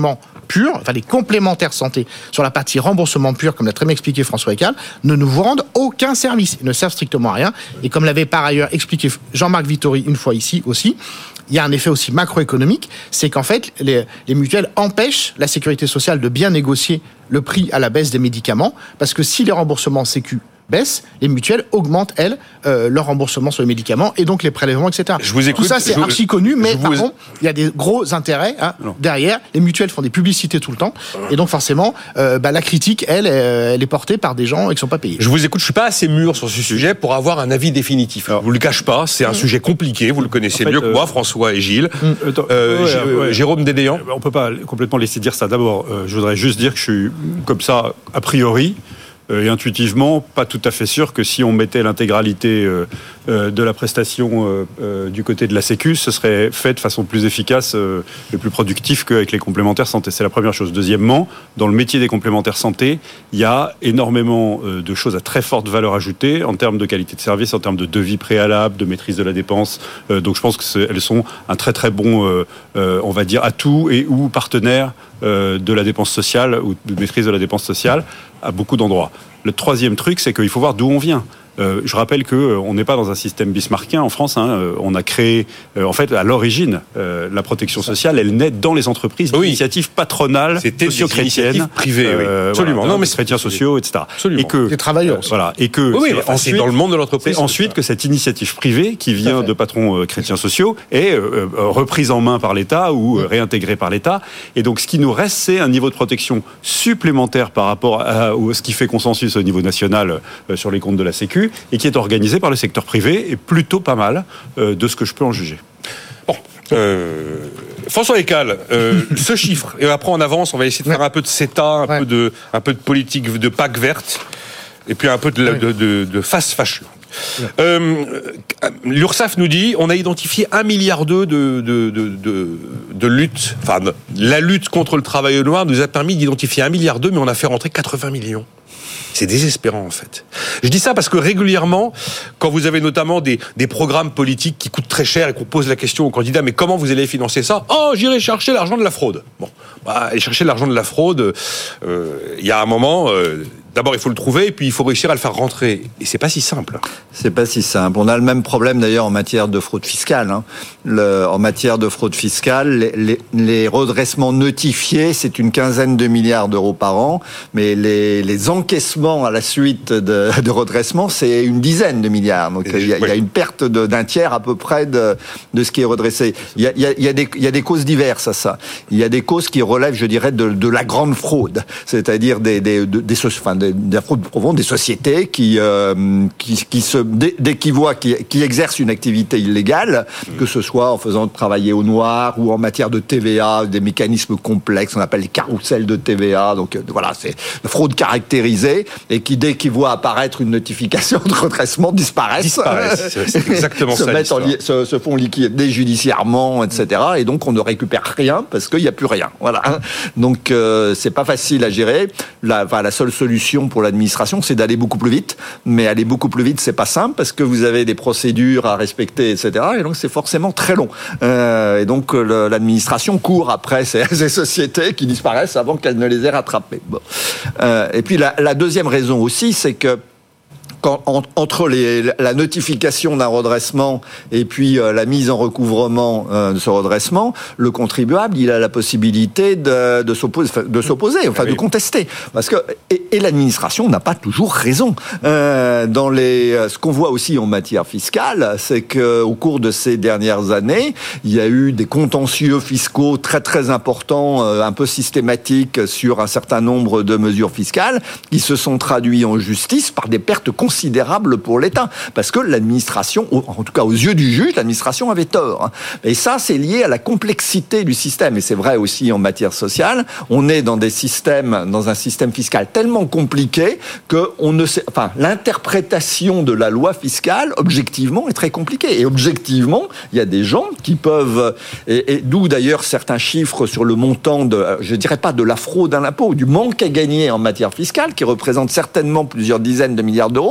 purs, enfin les complémentaires santé, sur la partie remboursement pur, comme l'a très bien expliqué François Ecal, ne nous rendent aucun service. Ils ne servent strictement à rien. Et comme l'avait par ailleurs expliqué Jean-Marc Vittori une fois ici aussi, il y a un effet aussi macroéconomique, c'est qu'en fait, les, les mutuelles empêchent la sécurité sociale de bien négocier le prix à la baisse des médicaments, parce que si les remboursements Sécu baissent, les mutuelles augmentent, elles, euh, leur remboursement sur les médicaments et donc les prélèvements, et cetera. Je vous écoute, tout ça, c'est je, archi connu, mais vous... par contre, il y a des gros intérêts hein, derrière. Les mutuelles font des publicités tout le temps, et donc forcément, euh, bah, la critique, elle, elle est portée par des gens qui ne sont pas payés. Je vous écoute, je suis pas assez mûr sur ce sujet pour avoir un avis définitif. Alors, je vous le cache pas, c'est un mmh. sujet compliqué, vous le connaissez en fait, mieux euh... que moi, François et Gilles. Mmh. Euh, ouais, J- ouais. Jérôme Dédéan. On peut pas complètement laisser dire ça. D'abord, euh, je voudrais juste dire que je suis comme ça, a priori, et intuitivement, pas tout à fait sûr que si on mettait l'intégralité euh, euh, de la prestation euh, euh, du côté de la Sécu, ce serait fait de façon plus efficace euh, et plus productive qu'avec les complémentaires santé. C'est la première chose. Deuxièmement, dans le métier des complémentaires santé, il y a énormément euh, de choses à très forte valeur ajoutée en termes de qualité de service, en termes de devis préalable, de maîtrise de la dépense. Euh, donc je pense qu'elles sont un très très bon, euh, euh, on va dire, atout et ou partenaire euh, de la dépense sociale ou de maîtrise de la dépense sociale à beaucoup d'endroits. Le troisième truc, c'est qu'il faut voir d'où on vient. Euh, je rappelle qu'on euh, n'est pas dans un système bismarckien en France. Hein, euh, on a créé, euh, en fait, à l'origine, euh, la protection sociale, elle naît dans les entreprises oui. d'initiatives patronales, socio-chrétiennes, privées, euh, oui. absolument. Voilà, non, mais chrétiens sociaux, et cetera. Absolument. Et que les travailleurs. Euh, voilà, et que oui, c'est enfin, ensuite, c'est dans le monde de l'entreprise. C'est ensuite que cette initiative privée, qui vient de patrons euh, chrétiens sociaux, est euh, euh, reprise en main par l'État ou euh, réintégrée par l'État. Et donc, ce qui nous reste, c'est un niveau de protection supplémentaire par rapport à, à ce qui fait consensus au niveau national euh, sur les comptes de la Sécu et qui est organisé par le secteur privé est plutôt pas mal euh, de ce que je peux en juger. Bon, euh, François Ecal, euh, ce chiffre, et après on avance, on va essayer de faire un peu de CETA, un, ouais. peu, de, un peu de politique de P A C verte, et puis un peu de, ouais. de, de, de fast fashion. Ouais. Euh, L'URSSAF nous dit on a identifié un milliard deux de, de, de, de, de lutte, enfin la lutte contre le travail noir nous a permis d'identifier un milliard deux, mais on a fait rentrer quatre-vingts millions. C'est désespérant en fait. Je dis ça parce que régulièrement, quand vous avez notamment des, des programmes politiques qui coûtent très cher et qu'on pose la question aux candidats, mais comment vous allez financer ça ? Oh, j'irai chercher l'argent de la fraude. Bon, bah, aller chercher l'argent de la fraude, il euh, y a un moment... Euh, D'abord, il faut le trouver, et puis il faut réussir à le faire rentrer. Et c'est pas si simple. C'est pas si simple. On a le même problème d'ailleurs en matière de fraude fiscale. Hein. Le, en matière de fraude fiscale, les, les, les redressements notifiés, c'est une quinzaine de milliards d'euros par an, mais les, les encaissements à la suite de, de redressements, c'est une dizaine de milliards. Donc il y, oui. y a une perte de, d'un tiers à peu près de, de ce qui est redressé. Il y a, il y a, il y a des, il y a des causes diverses à ça. Il y a des causes qui relèvent, je dirais, de, de la grande fraude, c'est-à-dire des, des, des, des, enfin, des de la fraude profonde, des sociétés qui, euh, qui, qui se, dès, dès qu'ils voient, qui, qui exercent une activité illégale, que ce soit en faisant travailler au noir ou en matière de T V A, des mécanismes complexes, on appelle les carrousels de T V A, donc euh, voilà, c'est une fraude caractérisée, et qui, dès qu'ils voient apparaître une notification de redressement, disparaissent. Disparaissent, c'est, c'est exactement se ça. Mettent en li- se, se font liquider judiciairement, et cetera. Et donc, on ne récupère rien parce qu'il n'y a plus rien. Voilà. Donc, euh, c'est pas facile à gérer. La, enfin, la seule solution pour l'administration, c'est d'aller beaucoup plus vite. Mais aller beaucoup plus vite, c'est pas simple parce que vous avez des procédures à respecter, et cetera. Et donc, c'est forcément très long. Euh, et donc, le, l'administration court après ces, ces sociétés qui disparaissent avant qu'elles ne les aient rattrapées. Bon. Euh, et puis, la, la deuxième raison aussi, c'est que Quand, en, entre les, la notification d'un redressement et puis euh, la mise en recouvrement euh, de ce redressement, le contribuable, il a la possibilité de, de s'opposer, de s'opposer, enfin oui. de contester, parce que et, et l'administration n'a pas toujours raison. Euh, dans les, ce qu'on voit aussi en matière fiscale, c'est que au cours de ces dernières années, il y a eu des contentieux fiscaux très très importants, euh, un peu systématiques sur un certain nombre de mesures fiscales, qui se sont traduits en justice par des pertes considérable pour l'État, parce que l'administration, en tout cas aux yeux du juge, l'administration avait tort. Et ça, c'est lié à la complexité du système, et c'est vrai aussi en matière sociale. On est dans des systèmes, dans un système fiscal tellement compliqué que on ne sait, enfin, l'interprétation de la loi fiscale, objectivement, est très compliquée. Et objectivement, il y a des gens qui peuvent, et, et d'où d'ailleurs certains chiffres sur le montant de, je dirais pas de la fraude à l'impôt, du manque à gagner en matière fiscale, qui représente certainement plusieurs dizaines de milliards d'euros.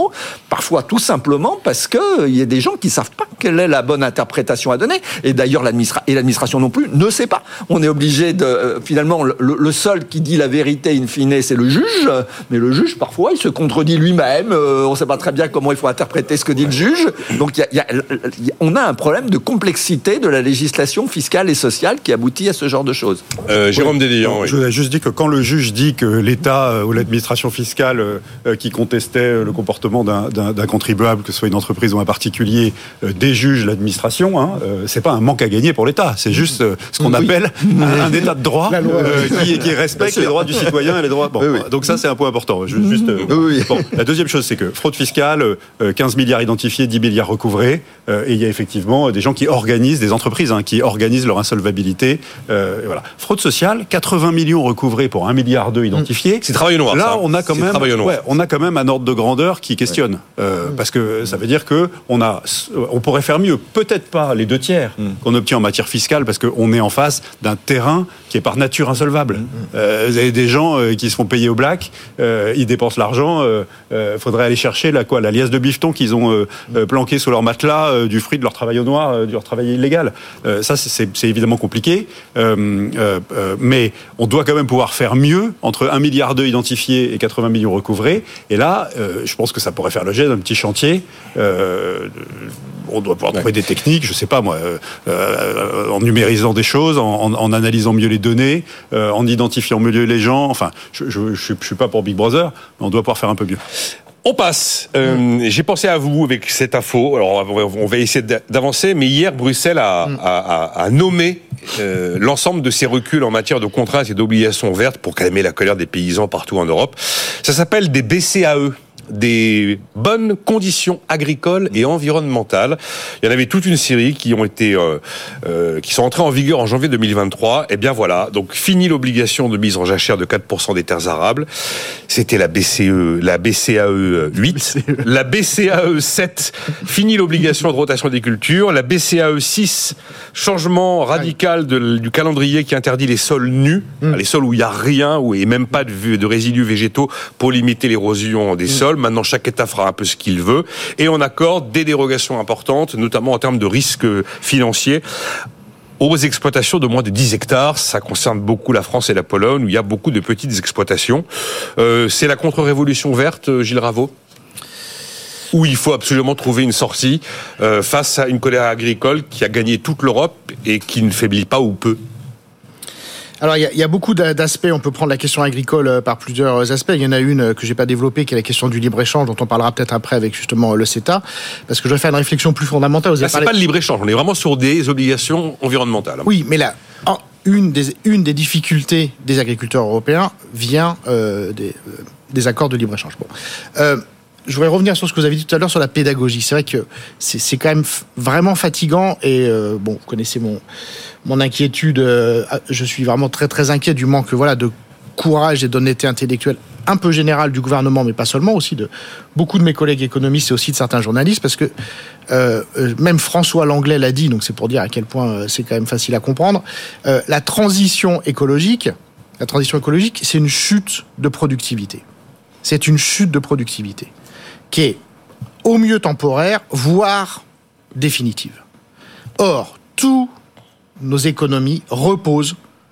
tribunaux, parfois tout simplement parce qu'il y a des gens qui ne savent pas quelle est la bonne interprétation à donner. Et d'ailleurs, l'administra- et l'administration non plus ne sait pas. On est obligé de... Euh, finalement, le, le seul qui dit la vérité, in fine, c'est le juge. Mais le juge, parfois, il se contredit lui-même. Euh, on ne sait pas très bien comment il faut interpréter ce que dit le juge. Donc, y a, y a, y a, on a un problème de complexité de la législation fiscale et sociale qui aboutit à ce genre de choses. Euh, Jérôme oui. Dédillon, oui. Je voudrais juste dire que quand le juge dit que l'État euh, ou l'administration fiscale euh, qui contestait euh, le comportement d'un, d'un, d'un contribuable, que ce soit une entreprise ou un particulier, euh, déjuge l'administration, hein, euh, c'est pas un manque à gagner pour l'État. C'est juste euh, ce qu'on oui. appelle un, un État de droit euh, qui, qui respecte les droits du citoyen et les droits... Bon, oui, oui. Donc ça, c'est un point important. Je, juste, euh, oui. Bon, la deuxième chose, c'est que fraude fiscale, euh, quinze milliards identifiés, dix milliards recouvrés, euh, et il y a effectivement des gens qui organisent, des entreprises hein, qui organisent leur insolvabilité. Euh, et voilà. Fraude sociale, quatre-vingts millions recouvrés pour un milliard deux identifiés. C'est travail au noir. Là, ça. on a quand même, ouais, on a quand même un ordre de grandeur qui questionne, ouais. euh, parce que ça veut dire que on a, on pourrait faire mieux. Peut-être pas les deux tiers mm. qu'on obtient en matière fiscale, parce qu'on est en face d'un terrain qui est par nature insolvable. Mm. Euh, vous avez des gens euh, qui se font payer au black, euh, ils dépensent l'argent. Il euh, euh, faudrait aller chercher la quoi, la liasse de bifton qu'ils ont euh, euh, planqué sous leur matelas euh, du fruit de leur travail au noir, euh, de leur travail illégal. Euh, ça, c'est, c'est, c'est évidemment compliqué, euh, euh, euh, mais on doit quand même pouvoir faire mieux entre un milliard deux identifiés et quatre-vingts millions recouvrés. Et là, euh, je pense que ça pourrait faire l'objet d'un petit chantier. Euh, on doit pouvoir trouver ouais. des techniques, je sais pas moi, euh, euh, en numérisant des choses, en, en, en analysant mieux les données, euh, en identifiant mieux les gens. Enfin, je, je, je, je suis pas pour Big Brother, mais on doit pouvoir faire un peu mieux. On passe. Euh, mmh. J'ai pensé à vous avec cette info. Alors, on va essayer d'avancer. Mais hier, Bruxelles a, mmh. a, a, a nommé euh, l'ensemble de ces reculs en matière de contraintes et d'obligations vertes pour calmer la colère des paysans partout en Europe. Ça s'appelle des B C A E. Des bonnes conditions agricoles et environnementales. Il y en avait toute une série qui ont été, euh, euh, qui sont entrées en vigueur en janvier deux mille vingt-trois. Et bien voilà, donc fini l'obligation de mise en jachère de quatre pour cent des terres arables. C'était la B C E, la B C A E huit, la B C A E sept. Fini l'obligation de rotation des cultures. La B C A E six, changement radical de, du calendrier qui interdit les sols nus, mmh. les sols où il y a rien, où il n'y a même pas de, de résidus végétaux pour limiter l'érosion des mmh. sols. Maintenant, chaque État fera un peu ce qu'il veut. Et on accorde des dérogations importantes, notamment en termes de risques financiers, aux exploitations de moins de dix hectares. Ça concerne beaucoup la France et la Pologne, où il y a beaucoup de petites exploitations. Euh, c'est la contre-révolution verte, Gilles Raveau ? Où il faut absolument trouver une sortie euh, face à une colère agricole qui a gagné toute l'Europe et qui ne faiblit pas ou peu. Alors, il y, a, il y a beaucoup d'aspects. On peut prendre la question agricole par plusieurs aspects. Il y en a une que j'ai pas développée, qui est la question du libre-échange, dont on parlera peut-être après avec justement le CETA, parce que je dois faire une réflexion plus fondamentale. Vous là, c'est parlé... pas le libre-échange. On est vraiment sur des obligations environnementales. Oui, mais là, en, une des une des difficultés des agriculteurs européens vient euh, des, euh, des accords de libre-échange. Bon. Euh, Je voudrais revenir sur ce que vous avez dit tout à l'heure sur la pédagogie. C'est vrai que c'est, c'est quand même f- vraiment fatigant et euh, bon, vous connaissez mon mon inquiétude. Euh, je suis vraiment très très inquiet du manque voilà de courage et d'honnêteté intellectuelle un peu générale du gouvernement, mais pas seulement, aussi de beaucoup de mes collègues économistes et aussi de certains journalistes, parce que euh, même François Langlais l'a dit, donc c'est pour dire à quel point euh, c'est quand même facile à comprendre. Euh, la transition écologique, la transition écologique, c'est une chute de productivité. C'est une chute de productivité qui est au mieux temporaire, voire définitive. Or, toutes nos économies reposent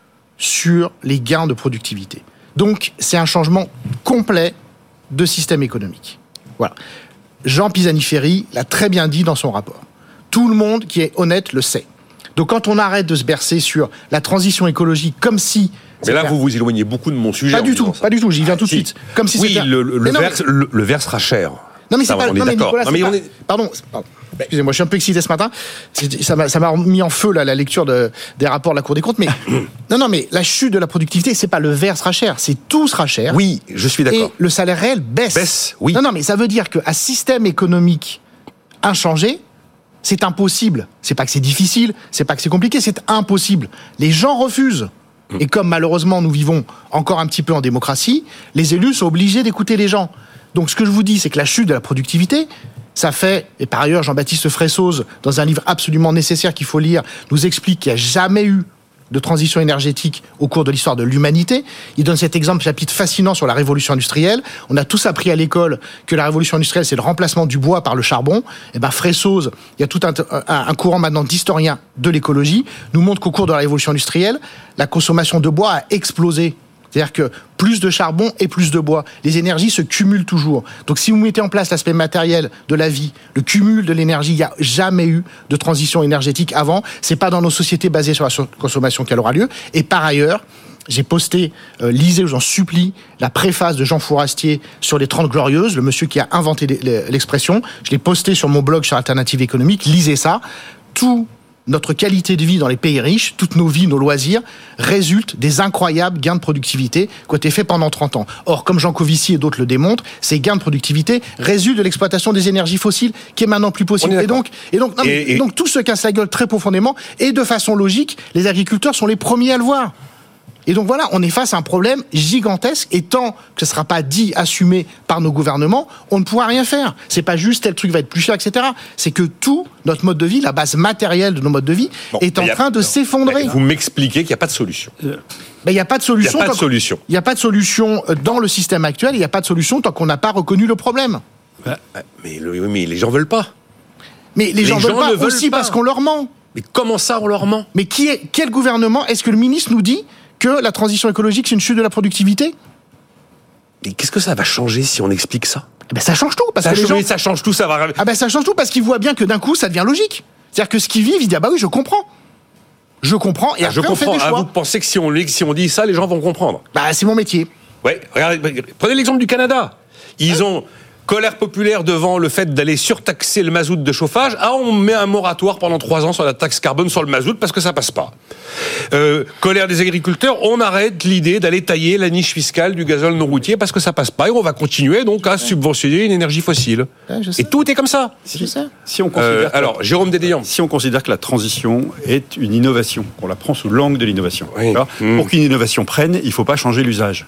sur les gains de productivité. Donc, c'est un changement complet de système économique. Voilà. Jean Pisani-Ferry l'a très bien dit dans son rapport. Tout le monde qui est honnête le sait. Donc, quand on arrête de se bercer sur la transition écologique comme si... Mais là, vous vous éloignez beaucoup de mon sujet. Pas du tout, pas du tout, j'y viens tout de suite. Comme si oui, c'était... le, le, non, verre, mais... le, le verre sera cher. Non, mais c'est ça, pas... On est non, mais d'accord. Nicolas, non, mais pas... on est... Pardon, pardon. Excusez-moi, je suis un peu excité ce matin. Ça m'a, ça m'a mis en feu là, la lecture de, des rapports de la Cour des comptes. Mais non, non, mais la chute de la productivité, c'est pas le verre sera cher, c'est tout sera cher. Oui, je suis d'accord. Et le salaire réel baisse. Baisse, oui. Non, non, mais ça veut dire qu'à système économique inchangé, c'est impossible. C'est pas que c'est difficile, c'est pas que c'est compliqué, c'est impossible. Les gens refusent. Et comme malheureusement nous vivons encore un petit peu en démocratie, les élus sont obligés d'écouter les gens. Donc ce que je vous dis, c'est que la chute de la productivité, ça fait, et par ailleurs Jean-Baptiste Fressoz, dans un livre absolument nécessaire qu'il faut lire, nous explique qu'il n'y a jamais eu de transition énergétique au cours de l'histoire de l'humanité. Il donne cet exemple, chapitre fascinant sur la révolution industrielle. On a tous appris à l'école que la révolution industrielle, c'est le remplacement du bois par le charbon. Et ben, Fressoz, il y a tout un, un, un courant maintenant d'historiens de l'écologie, nous montre qu'au cours de la révolution industrielle, la consommation de bois a explosé. C'est-à-dire que plus de charbon et plus de bois. Les énergies se cumulent toujours. Donc si vous mettez en place l'aspect matériel de la vie, le cumul de l'énergie, il n'y a jamais eu de transition énergétique avant. C'est pas dans nos sociétés basées sur la consommation qu'elle aura lieu. Et par ailleurs, j'ai posté, euh, lisez, je vous en supplie, la préface de Jean Fourastier sur les Trente Glorieuses, le monsieur qui a inventé l'expression. Je l'ai posté sur mon blog sur Alternative Économique. Lisez ça. Tout notre qualité de vie dans les pays riches, toutes nos vies, nos loisirs, résultent des incroyables gains de productivité qui ont été faits pendant trente ans. Or, comme Jean Covici et d'autres le démontrent, ces gains de productivité résultent de l'exploitation des énergies fossiles qui est maintenant plus possible. Et donc, et donc, non, et, mais, et... donc, tout se casse la gueule très profondément et de façon logique, les agriculteurs sont les premiers à le voir. Et donc voilà, on est face à un problème gigantesque et tant que ce ne sera pas dit, assumé par nos gouvernements, on ne pourra rien faire. C'est pas juste tel truc va être plus cher, et cetera. C'est que tout notre mode de vie, la base matérielle de nos modes de vie, bon, est en train a, de s'effondrer. Vous m'expliquez qu'il n'y a pas de solution. Euh, ben, il n'y a pas de solution. Il n'y a pas de solution. Il n'y a pas de solution dans le système actuel, il n'y a pas de solution tant qu'on n'a pas reconnu le problème. Mais, le, mais les gens ne veulent pas. Mais les, les gens ne veulent pas veulent aussi pas. Parce qu'on leur ment. Mais comment ça, on leur ment? Mais qui est, quel gouvernement, est-ce que le ministre nous dit que la transition écologique, c'est une chute de la productivité? Et qu'est-ce que ça va changer si on explique ça? Eh ben ça change tout. Parce ça, que les change, gens... ça change tout, ça va... Ah ben ça change tout parce qu'ils voient bien que d'un coup, ça devient logique. C'est-à-dire que ce qu'ils vivent, ils disent, ah bah oui, je comprends. Je comprends, et ah, après, je on fait des choix. Ah, vous pensez que si on, si on dit ça, les gens vont comprendre? Bah, c'est mon métier. Ouais, regardez, prenez l'exemple du Canada. Ils hein? ont... colère populaire devant le fait d'aller surtaxer le mazout de chauffage. Ah, on met un moratoire pendant trois ans sur la taxe carbone sur le mazout parce que ça passe pas. Euh, colère des agriculteurs, on arrête l'idée d'aller tailler la niche fiscale du gazole non routier parce que ça passe pas et on va continuer donc à subventionner une énergie fossile. Ouais, et tout est comme ça. Si, je sais. Si on considère euh, alors, Jérôme Dédéian. Si on considère que la transition est une innovation, qu'on la prend sous l'angle de l'innovation. Oui. Mmh. Pour qu'une innovation prenne, il faut pas changer l'usage.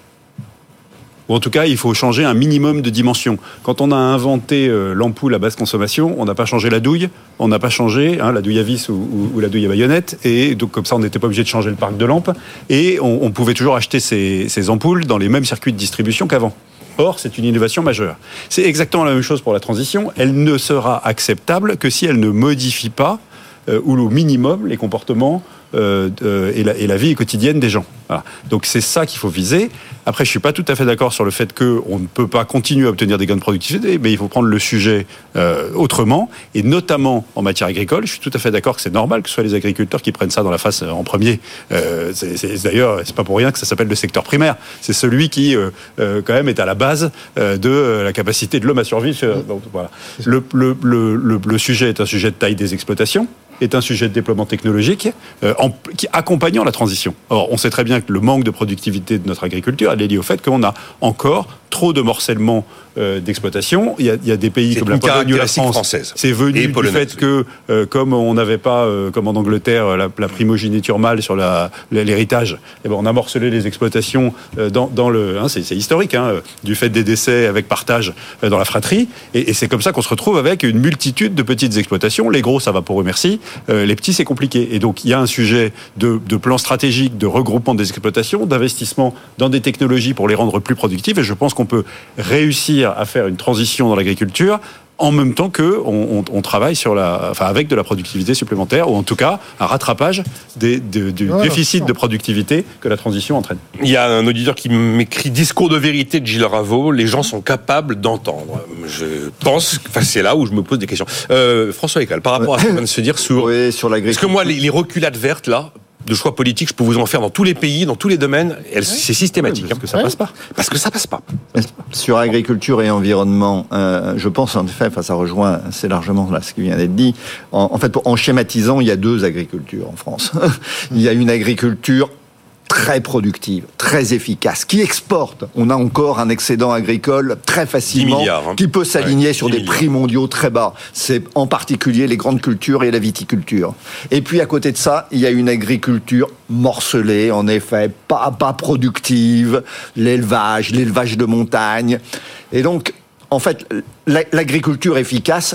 Ou en tout cas, il faut changer un minimum de dimension. Quand on a inventé euh, l'ampoule à basse consommation, on n'a pas changé la douille, on n'a pas changé hein, la douille à vis ou, ou, ou la douille à baïonnette, et donc comme ça, on n'était pas obligé de changer le parc de lampes, et on, on pouvait toujours acheter ces, ces ampoules dans les mêmes circuits de distribution qu'avant. Or, c'est une innovation majeure. C'est exactement la même chose pour la transition. Elle ne sera acceptable que si elle ne modifie pas, euh, ou au minimum, les comportements Euh, euh, et, la, et la vie quotidienne des gens. Voilà. Donc c'est ça qu'il faut viser. Après, je suis pas tout à fait d'accord sur le fait qu'on ne peut pas continuer à obtenir des gains de productivité, mais il faut prendre le sujet euh, autrement, et notamment en matière agricole. Je suis tout à fait d'accord que c'est normal que ce soit les agriculteurs qui prennent ça dans la face en premier. Euh, c'est, c'est, d'ailleurs, c'est pas pour rien que ça s'appelle le secteur primaire. C'est celui qui, euh, euh, quand même, est à la base euh, de la capacité de l'homme à survivre. Donc, voilà. Le, le, le, le, le sujet est un sujet de taille des exploitations, est un sujet de déploiement technologique euh, en, qui accompagnant la transition. Or, on sait très bien que le manque de productivité de notre agriculture, elle est liée au fait qu'on a encore trop de morcellement euh, d'exploitation. Il y, a, il y a des pays c'est comme la Pologne ou la France, française. C'est venu du fait que, euh, comme on n'avait pas, euh, comme en Angleterre, la, la primogéniture mâle sur la, l'héritage, eh ben, on a morcelé les exploitations euh, dans, dans le... Hein, c'est, c'est historique, hein, du fait des décès avec partage euh, dans la fratrie. Et, et c'est comme ça qu'on se retrouve avec une multitude de petites exploitations. Les gros, ça va pour eux, merci. Euh, les petits, c'est compliqué. Et donc, il y a un sujet de, de plan stratégique, de regroupement des exploitations, d'investissement dans des technologies pour les rendre plus productives. Et je pense qu'on peut réussir à faire une transition dans l'agriculture en même temps que on, on, on travaille sur la, enfin avec de la productivité supplémentaire, ou en tout cas un rattrapage des, de, du ouais, déficit de productivité que la transition entraîne. Il y a un auditeur qui m'écrit discours de vérité de Gilles Raveau. Les gens sont capables d'entendre. Je pense, enfin c'est là où je me pose des questions. Euh, François Eccal, par rapport à ce qu'on vient de se dire sur, oui, sur l'agriculture. Parce que moi les, les reculades vertes là, de choix politiques, je peux vous en faire dans tous les pays, dans tous les domaines. Elle, c'est systématique. Oui, parce que ça passe pas. Parce que ça passe pas. Sur agriculture et environnement, euh, je pense en effet, enfin ça rejoint assez largement là ce qui vient d'être dit. En, en fait, en schématisant, il y a deux agricultures en France. Il y a une agriculture très productive, très efficace, qui exporte. On a encore un excédent agricole très facilement, milliards, hein. qui peut s'aligner ouais, sur des milliards. prix mondiaux très bas. C'est en particulier les grandes cultures et la viticulture. Et puis à côté de ça, il y a une agriculture morcelée, en effet, pas, pas productive, l'élevage, l'élevage de montagne. Et donc, en fait, l'agriculture efficace,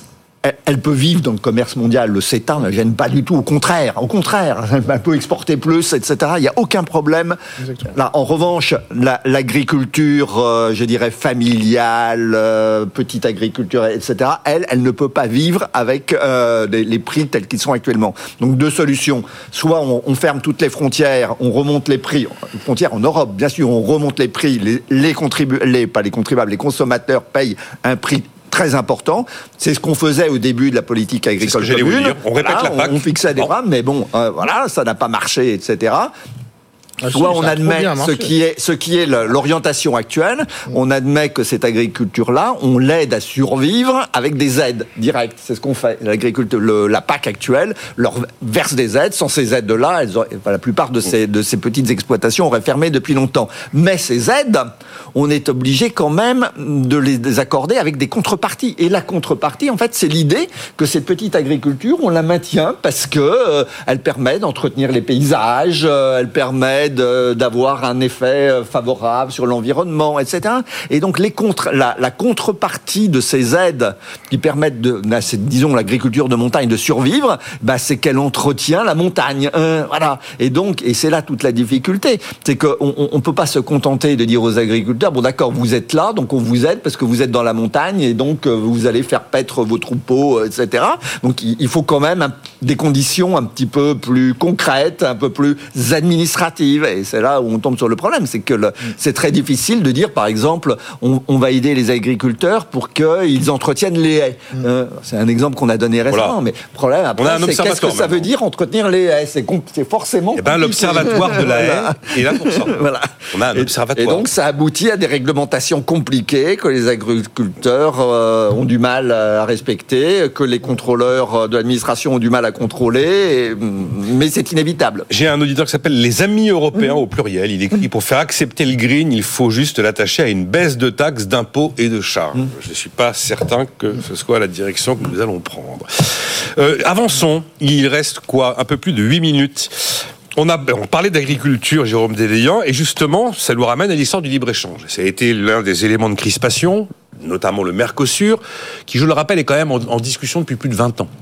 elle, elle peut vivre dans le commerce mondial. Le CETA ne gêne pas du tout. Au contraire, au contraire, elle peut exporter plus, et cetera. Il n'y a aucun problème. Exactement. Là, en revanche, la, l'agriculture, euh, je dirais familiale, euh, petite agriculture, et cetera. Elle, elle ne peut pas vivre avec euh, les, les prix tels qu'ils sont actuellement. Donc deux solutions. Soit on, on ferme toutes les frontières, on remonte les prix. Les frontières en Europe, bien sûr, on remonte les prix. Les, les contribuables, les, pas les contribuables, les consommateurs payent un prix très important. C'est ce qu'on faisait au début de la politique agricole commune. On répète voilà, la P A C. On, on fixait des rames, mais bon, euh, voilà, ça n'a pas marché, et cetera. Ah, Soit si, on admet ce qui est ce qui est l'orientation actuelle, on admet que cette agriculture-là, on l'aide à survivre avec des aides directes. C'est ce qu'on fait. L'agriculture, le, la P A C actuelle leur verse des aides. Sans ces aides-là, elles auraient, la plupart de ces de ces petites exploitations auraient fermé depuis longtemps. Mais ces aides, on est obligé quand même de les accorder avec des contreparties. Et la contrepartie, en fait, c'est l'idée que cette petite agriculture, on la maintient parce que euh, elle permet d'entretenir les paysages, euh, elle permet De, d'avoir un effet favorable sur l'environnement, et cetera. Et donc les contre, la, la contrepartie de ces aides qui permettent de, disons, l'agriculture de montagne de survivre, bah, c'est qu'elle entretient la montagne. Euh, voilà. Et donc, et c'est là toute la difficulté, c'est qu'on on, on peut pas se contenter de dire aux agriculteurs, bon d'accord, vous êtes là, donc on vous aide parce que vous êtes dans la montagne et donc vous allez faire paître vos troupeaux, et cetera. Donc il faut quand même un, des conditions un petit peu plus concrètes, un peu plus administratives. Et c'est là où on tombe sur le problème, c'est que le, c'est très difficile de dire, par exemple, on, on va aider les agriculteurs pour qu'ils entretiennent les haies. Mm. Euh, c'est un exemple qu'on a donné récemment, voilà. Mais le problème après, c'est qu'est-ce que ça veut dire entretenir les haies ? C'est, c'est forcément. Eh ben, l'observatoire de la haie est là pour ça. Voilà. On a un observatoire. Et, et donc, ça aboutit à des réglementations compliquées que les agriculteurs euh, ont du mal à respecter, que les contrôleurs de l'administration ont du mal à contrôler, et, mais c'est inévitable. J'ai un auditeur qui s'appelle Les Amis Européens au pluriel. Il écrit: pour faire accepter le green, il faut juste l'attacher à une baisse de taxes, d'impôts et de charges. Mmh. Je ne suis pas certain que ce soit la direction que nous allons prendre. Euh, avançons. Il reste quoi ? Un peu plus de huit minutes. On a on parlait d'agriculture, Jérôme Dédéian, et justement, ça nous ramène à l'histoire du libre-échange. Ça a été l'un des éléments de crispation, notamment le Mercosur, qui, je le rappelle, est quand même en, en discussion depuis plus de vingt ans.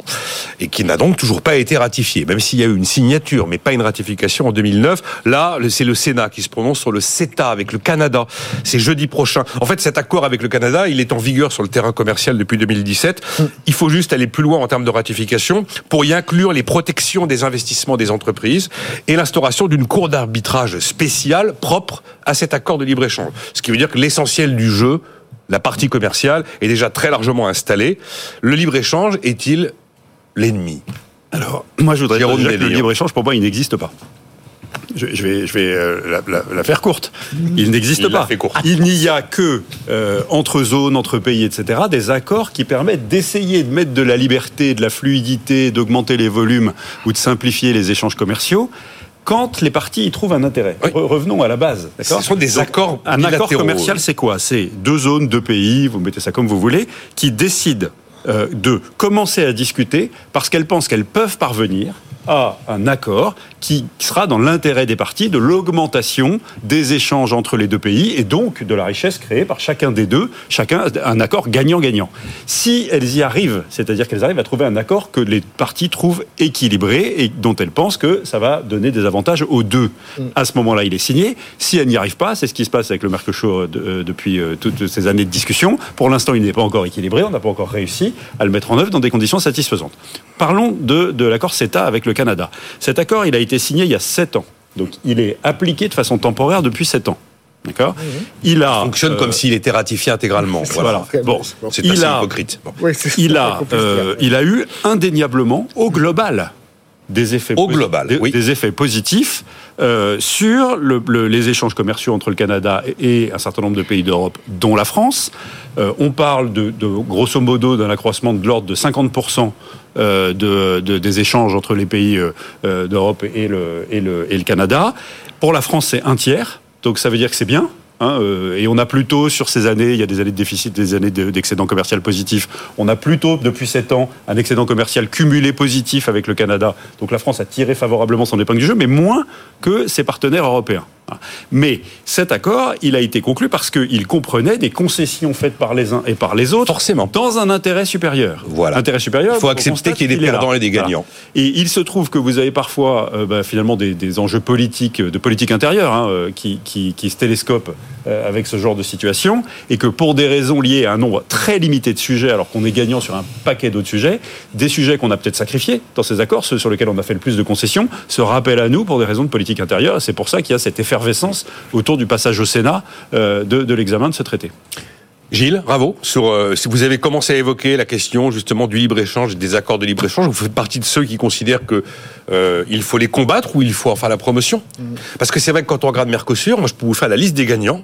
Et qui n'a donc toujours pas été ratifié, même s'il y a eu une signature, mais pas une ratification en deux mille neuf. Là, c'est le Sénat qui se prononce sur le CETA avec le Canada. C'est jeudi prochain. En fait, cet accord avec le Canada, il est en vigueur sur le terrain commercial depuis deux mille dix-sept. Il faut juste aller plus loin en termes de ratification pour y inclure les protections des investissements des entreprises et l'instauration d'une cour d'arbitrage spéciale propre à cet accord de libre-échange. Ce qui veut dire que l'essentiel du jeu, la partie commerciale, est déjà très largement installée. Le libre-échange est-il l'ennemi ? Alors, moi, je voudrais dire que le libre-échange, pour moi, il n'existe pas. Je, je vais, je vais euh, la, la, la faire courte. Il n'existe il pas. Il n'y a que, euh, entre zones, entre pays, et cetera, des accords qui permettent d'essayer de mettre de la liberté, de la fluidité, d'augmenter les volumes ou de simplifier les échanges commerciaux quand les parties y trouvent un intérêt. Oui. Revenons à la base. D'accord ? Ce sont des accords Un accord commercial, c'est quoi ? C'est deux zones, deux pays, vous mettez ça comme vous voulez, qui décident euh, de commencer à discuter parce qu'elles pensent qu'elles peuvent parvenir à un accord qui sera dans l'intérêt des parties de l'augmentation des échanges entre les deux pays et donc de la richesse créée par chacun des deux, chacun un accord gagnant-gagnant. Si elles y arrivent, c'est-à-dire qu'elles arrivent à trouver un accord que les parties trouvent équilibré et dont elles pensent que ça va donner des avantages aux deux, à ce moment-là, il est signé. Si elles n'y arrivent pas, c'est ce qui se passe avec le Mercosur de, euh, depuis euh, toutes ces années de discussion. Pour l'instant, il n'est pas encore équilibré, on n'a pas encore réussi à le mettre en œuvre dans des conditions satisfaisantes. Parlons de, de l'accord CETA avec le Canada. Cet accord, il a été signé il y a sept ans. Donc, il est appliqué de façon temporaire depuis sept ans. D'accord ? Mmh. Il a, fonctionne euh, comme s'il était ratifié intégralement. Voilà. voilà. Bon, c'est assez a, hypocrite. Bon. Oui, c'est il, a, euh, il a eu indéniablement, au global, des effets, au global, des, oui. des effets positifs euh, sur le, le, les échanges commerciaux entre le Canada et, et un certain nombre de pays d'Europe, dont la France. Euh, on parle de, de grosso modo d'un accroissement de l'ordre de cinquante pour cent euh, de, de, des échanges entre les pays euh, d'Europe et le, et, le, et le Canada. Pour la France, c'est un tiers, donc ça veut dire que c'est bien. Hein, euh, et on a plutôt, sur ces années, il y a des années de déficit, des années de, d'excédent commercial positif, on a plutôt, depuis sept ans, un excédent commercial cumulé positif avec le Canada. Donc la France a tiré favorablement son épingle du jeu, mais moins que ses partenaires européens. Mais cet accord, il a été conclu parce qu'il comprenait des concessions faites par les uns et par les autres, forcément, dans un intérêt supérieur. Voilà. Intérêt supérieur. Il faut accepter qu'il y ait des perdants et des gagnants. Voilà. Et il se trouve que vous avez parfois, euh, bah, finalement, des, des enjeux politiques, de politique intérieure, hein, euh, qui, qui, qui se télescopent euh, avec ce genre de situation, et que pour des raisons liées à un nombre très limité de sujets, alors qu'on est gagnant sur un paquet d'autres sujets, des sujets qu'on a peut-être sacrifiés dans ces accords, ceux sur lesquels on a fait le plus de concessions, se rappellent à nous pour des raisons de politique intérieure. Et c'est pour ça qu'il y a cette effervescence autour du passage au Sénat euh, de, de l'examen de ce traité. Gilles, bravo. Sur, euh, si vous avez commencé à évoquer la question justement du libre-échange, des accords de libre-échange, vous faites partie de ceux qui considèrent que euh, il faut les combattre ou il faut en faire la promotion. Mmh. Parce que c'est vrai que quand on regarde Mercosur, moi je peux vous faire la liste des gagnants.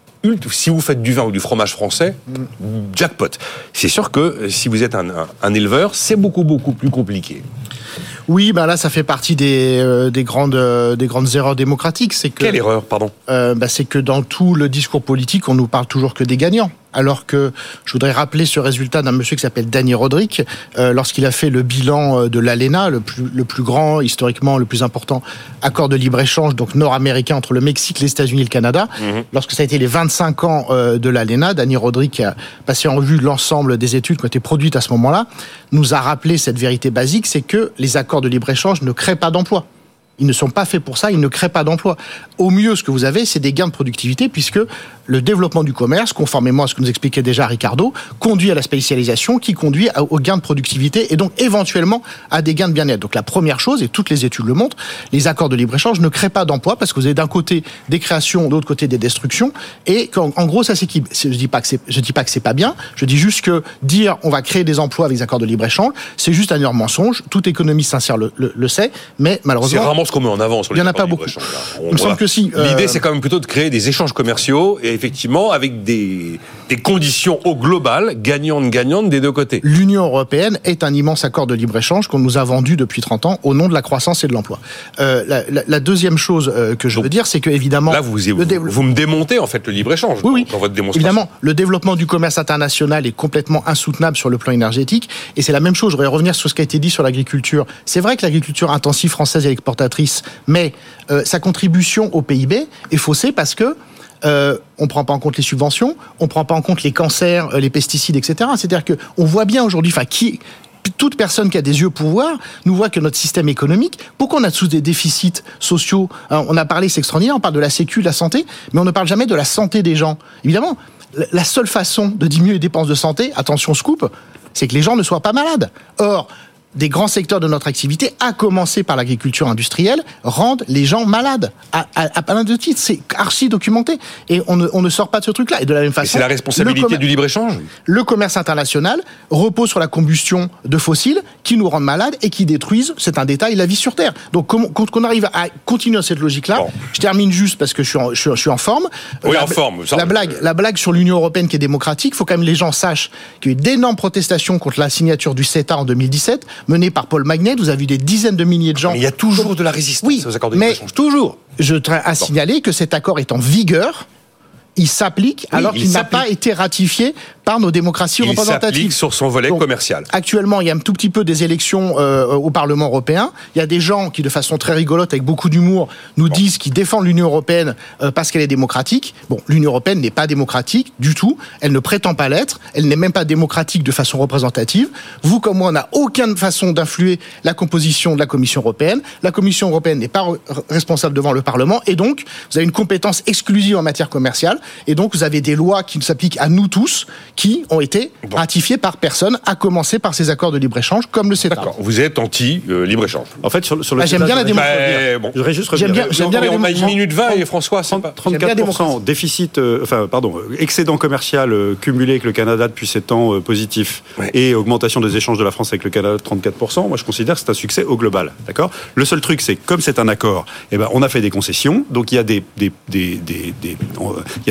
Si vous faites du vin ou du fromage français, mmh. jackpot. C'est sûr que si vous êtes un, un, un éleveur, c'est beaucoup beaucoup plus compliqué. Oui, ben là, ça fait partie des, euh, des, grandes, euh, des grandes erreurs démocratiques. C'est que, Quelle erreur, pardon euh, ben C'est que dans tout le discours politique, on nous parle toujours que des gagnants. Alors que je voudrais rappeler ce résultat d'un monsieur qui s'appelle Dani Rodrik, euh, lorsqu'il a fait le bilan de l'ALENA, le plus, le plus grand, historiquement, le plus important accord de libre-échange, donc nord-américain entre le Mexique, les États-Unis et le Canada. Mmh. Lorsque ça a été les vingt-cinq ans euh, de l'ALENA, Dani Rodrik a passé en revue l'ensemble des études qui ont été produites à ce moment-là, nous a rappelé cette vérité basique, c'est que les accords de libre-échange ne créent pas d'emplois. Ils ne sont pas faits pour ça, ils ne créent pas d'emplois. Au mieux, ce que vous avez, c'est des gains de productivité, puisque le développement du commerce, conformément à ce que nous expliquait déjà Ricardo, conduit à la spécialisation, qui conduit aux gains de productivité et donc éventuellement à des gains de bien-être. Donc la première chose, et toutes les études le montrent, les accords de libre-échange ne créent pas d'emplois, parce que vous avez d'un côté des créations, de l'autre côté des destructions, et qu'en, en gros, ça s'équilibre. Je dis pas que c'est, je dis pas que c'est pas bien, je dis juste que dire on va créer des emplois avec les accords de libre-échange, c'est juste un énorme mensonge. Tout économiste sincère le, le, le sait, mais malheureusement. C'est rarement ce qu'on met en avant sur les il n'y en a pas beaucoup. On, Il me semble que si. Euh... L'idée, c'est quand même plutôt de créer des échanges commerciaux et effectivement avec des, des conditions au global gagnantes-gagnantes des deux côtés. L'Union européenne est un immense accord de libre-échange qu'on nous a vendu depuis trente ans au nom de la croissance et de l'emploi. Euh, la, la, la deuxième chose euh, que je Donc, veux dire, c'est que évidemment, là, vous, vous, dévelop... vous me démontez en fait le libre-échange oui, oui. dans votre démonstration. Évidemment, le développement du commerce international est complètement insoutenable sur le plan énergétique, et c'est la même chose. Je voudrais revenir sur ce qui a été dit sur l'agriculture. C'est vrai que l'agriculture intensive française est exportatrice, mais euh, sa contribution au P I B est faussée parce que euh, on ne prend pas en compte les subventions, on ne prend pas en compte les cancers, euh, les pesticides, et cetera. C'est-à-dire que on voit bien aujourd'hui, enfin, qui toute personne qui a des yeux pour voir nous voit que notre système économique, pourquoi on a tous des déficits sociaux? Alors, on a parlé, c'est extraordinaire, on parle de la sécu, de la santé, mais on ne parle jamais de la santé des gens. Évidemment, la seule façon de diminuer les dépenses de santé, attention scoop, c'est que les gens ne soient pas malades. Or, des grands secteurs de notre activité, à commencer par l'agriculture industrielle, rendent les gens malades. À, à, à plein de titres, c'est archi documenté. Et on ne, on ne sort pas de ce truc-là. Et de la même façon, et c'est la responsabilité commer- du libre-échange. Le commerce international repose sur la combustion de fossiles qui nous rendent malades et qui détruisent, c'est un détail, la vie sur Terre. Donc, comment, quand on arrive à continuer dans cette logique-là, bon. Je termine juste parce que je suis en, je, je suis en forme. Oui, la, en forme. Ça, la, blague, la blague sur l'Union européenne qui est démocratique, il faut quand même que les gens sachent qu'il y a eu d'énormes protestations contre la signature du CETA en deux mille dix-sept, menée par Paul Magnet. Vous avez vu des dizaines de milliers de gens. Mais il y a toujours de la résistance oui, aux accords de libre-échange. Toujours. Je tiens à bon. signaler que cet accord est en vigueur. Il s'applique oui, alors il qu'il s'applique. n'a pas été ratifié par nos démocraties il représentatives. Il s'applique sur son volet Donc, commercial. Actuellement, il y a un tout petit peu des élections euh, au Parlement européen. Il y a des gens qui, de façon très rigolote, avec beaucoup d'humour, nous bon. disent qu'ils défendent l'Union européenne euh, parce qu'elle est démocratique. Bon, l'Union européenne n'est pas démocratique du tout. Elle ne prétend pas l'être. Elle n'est même pas démocratique de façon représentative. Vous, comme moi, on n'a aucune façon d'influer la composition de la Commission européenne. La Commission européenne n'est pas re- responsable devant le Parlement. Et donc, vous avez une compétence exclusive en matière commerciale. Et donc, vous avez des lois qui s'appliquent à nous tous, qui ont été bon. ratifiées par personne, à commencer par ces accords de libre-échange, comme le CETA. D'accord. Vous êtes anti-libre-échange. En fait, sur, sur le bah, j'aime bien la démocratie. Bah, bon. Je voudrais juste revenir. J'aime bien, j'aime bien la démocratie. On a une minute vingt et François, c'est pas... trente-quatre pour cent déficit, euh, enfin, pardon, excédent commercial euh, cumulé avec le Canada depuis sept ans euh, positif, ouais. et augmentation des échanges de la France avec le Canada de trente-quatre pour cent. Moi, je considère que c'est un succès au global. D'accord ? Le seul truc, c'est que comme c'est un accord, eh ben, on a fait des concessions. Donc, il y a des, des, des, des, des on, il y a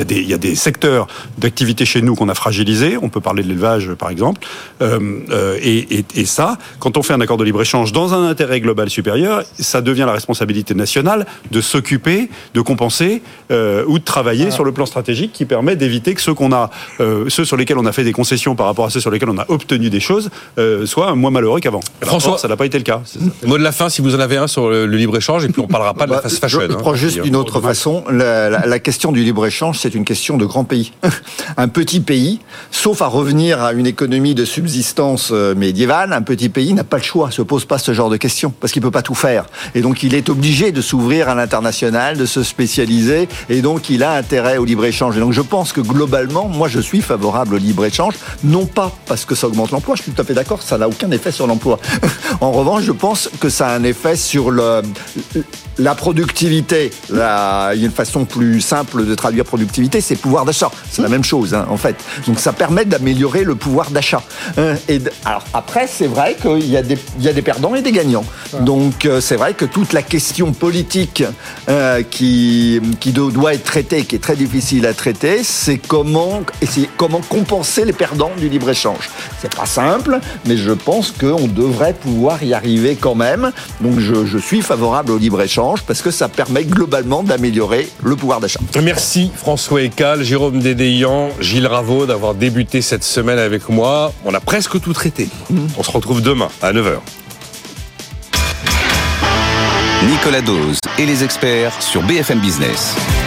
des, il y a des secteurs d'activité chez nous qu'on a fragilisés. On peut parler de l'élevage, par exemple. Euh, euh, et, et, et ça, quand on fait un accord de libre-échange dans un intérêt global supérieur, ça devient la responsabilité nationale de s'occuper, de compenser euh, ou de travailler ah. sur le plan stratégique qui permet d'éviter que ceux qu'on a, euh, ceux sur lesquels on a fait des concessions par rapport à ceux sur lesquels on a obtenu des choses, euh, soient moins malheureux qu'avant. François, or, ça n'a pas été le cas. C'est ça. Mot de la fin, si vous en avez un sur le, le libre-échange, et puis on parlera pas de la fast fashion. Je, je prends hein, juste une autre façon. La, la, la question du libre-échange, c'est une question de grand pays. Un petit pays, sauf à revenir à une économie de subsistance médiévale, un petit pays n'a pas le choix, se pose pas ce genre de questions, parce qu'il peut pas tout faire. Et donc il est obligé de s'ouvrir à l'international, de se spécialiser, et donc il a intérêt au libre-échange. Et donc je pense que globalement, moi je suis favorable au libre-échange, non pas parce que ça augmente l'emploi, je suis tout à fait d'accord, ça n'a aucun effet sur l'emploi. En revanche, je pense que ça a un effet sur le, la productivité. La, il y a une façon plus simple de traduire productivité, c'est pouvoir d'achat. C'est la même chose, hein, en fait. Donc ça permet d'améliorer le pouvoir d'achat. Et de, alors après, c'est vrai qu'il y a des, il y a des perdants et des gagnants. Donc euh, c'est vrai que toute la question politique euh, qui, qui doit être traitée, qui est très difficile à traiter, c'est comment, c'est comment compenser les perdants du libre-échange. C'est pas simple, mais je pense qu'on devrait pouvoir y arriver quand même. Donc je, je suis favorable au libre-échange parce que ça permet globalement d'améliorer le pouvoir d'achat. Merci François Écal, Jérôme Dédéian, Gilles Raveau d'avoir débuté cette semaine avec moi. On a presque tout traité. Mmh. On se retrouve demain à neuf heures. Nicolas Dose et les experts sur B F M Business.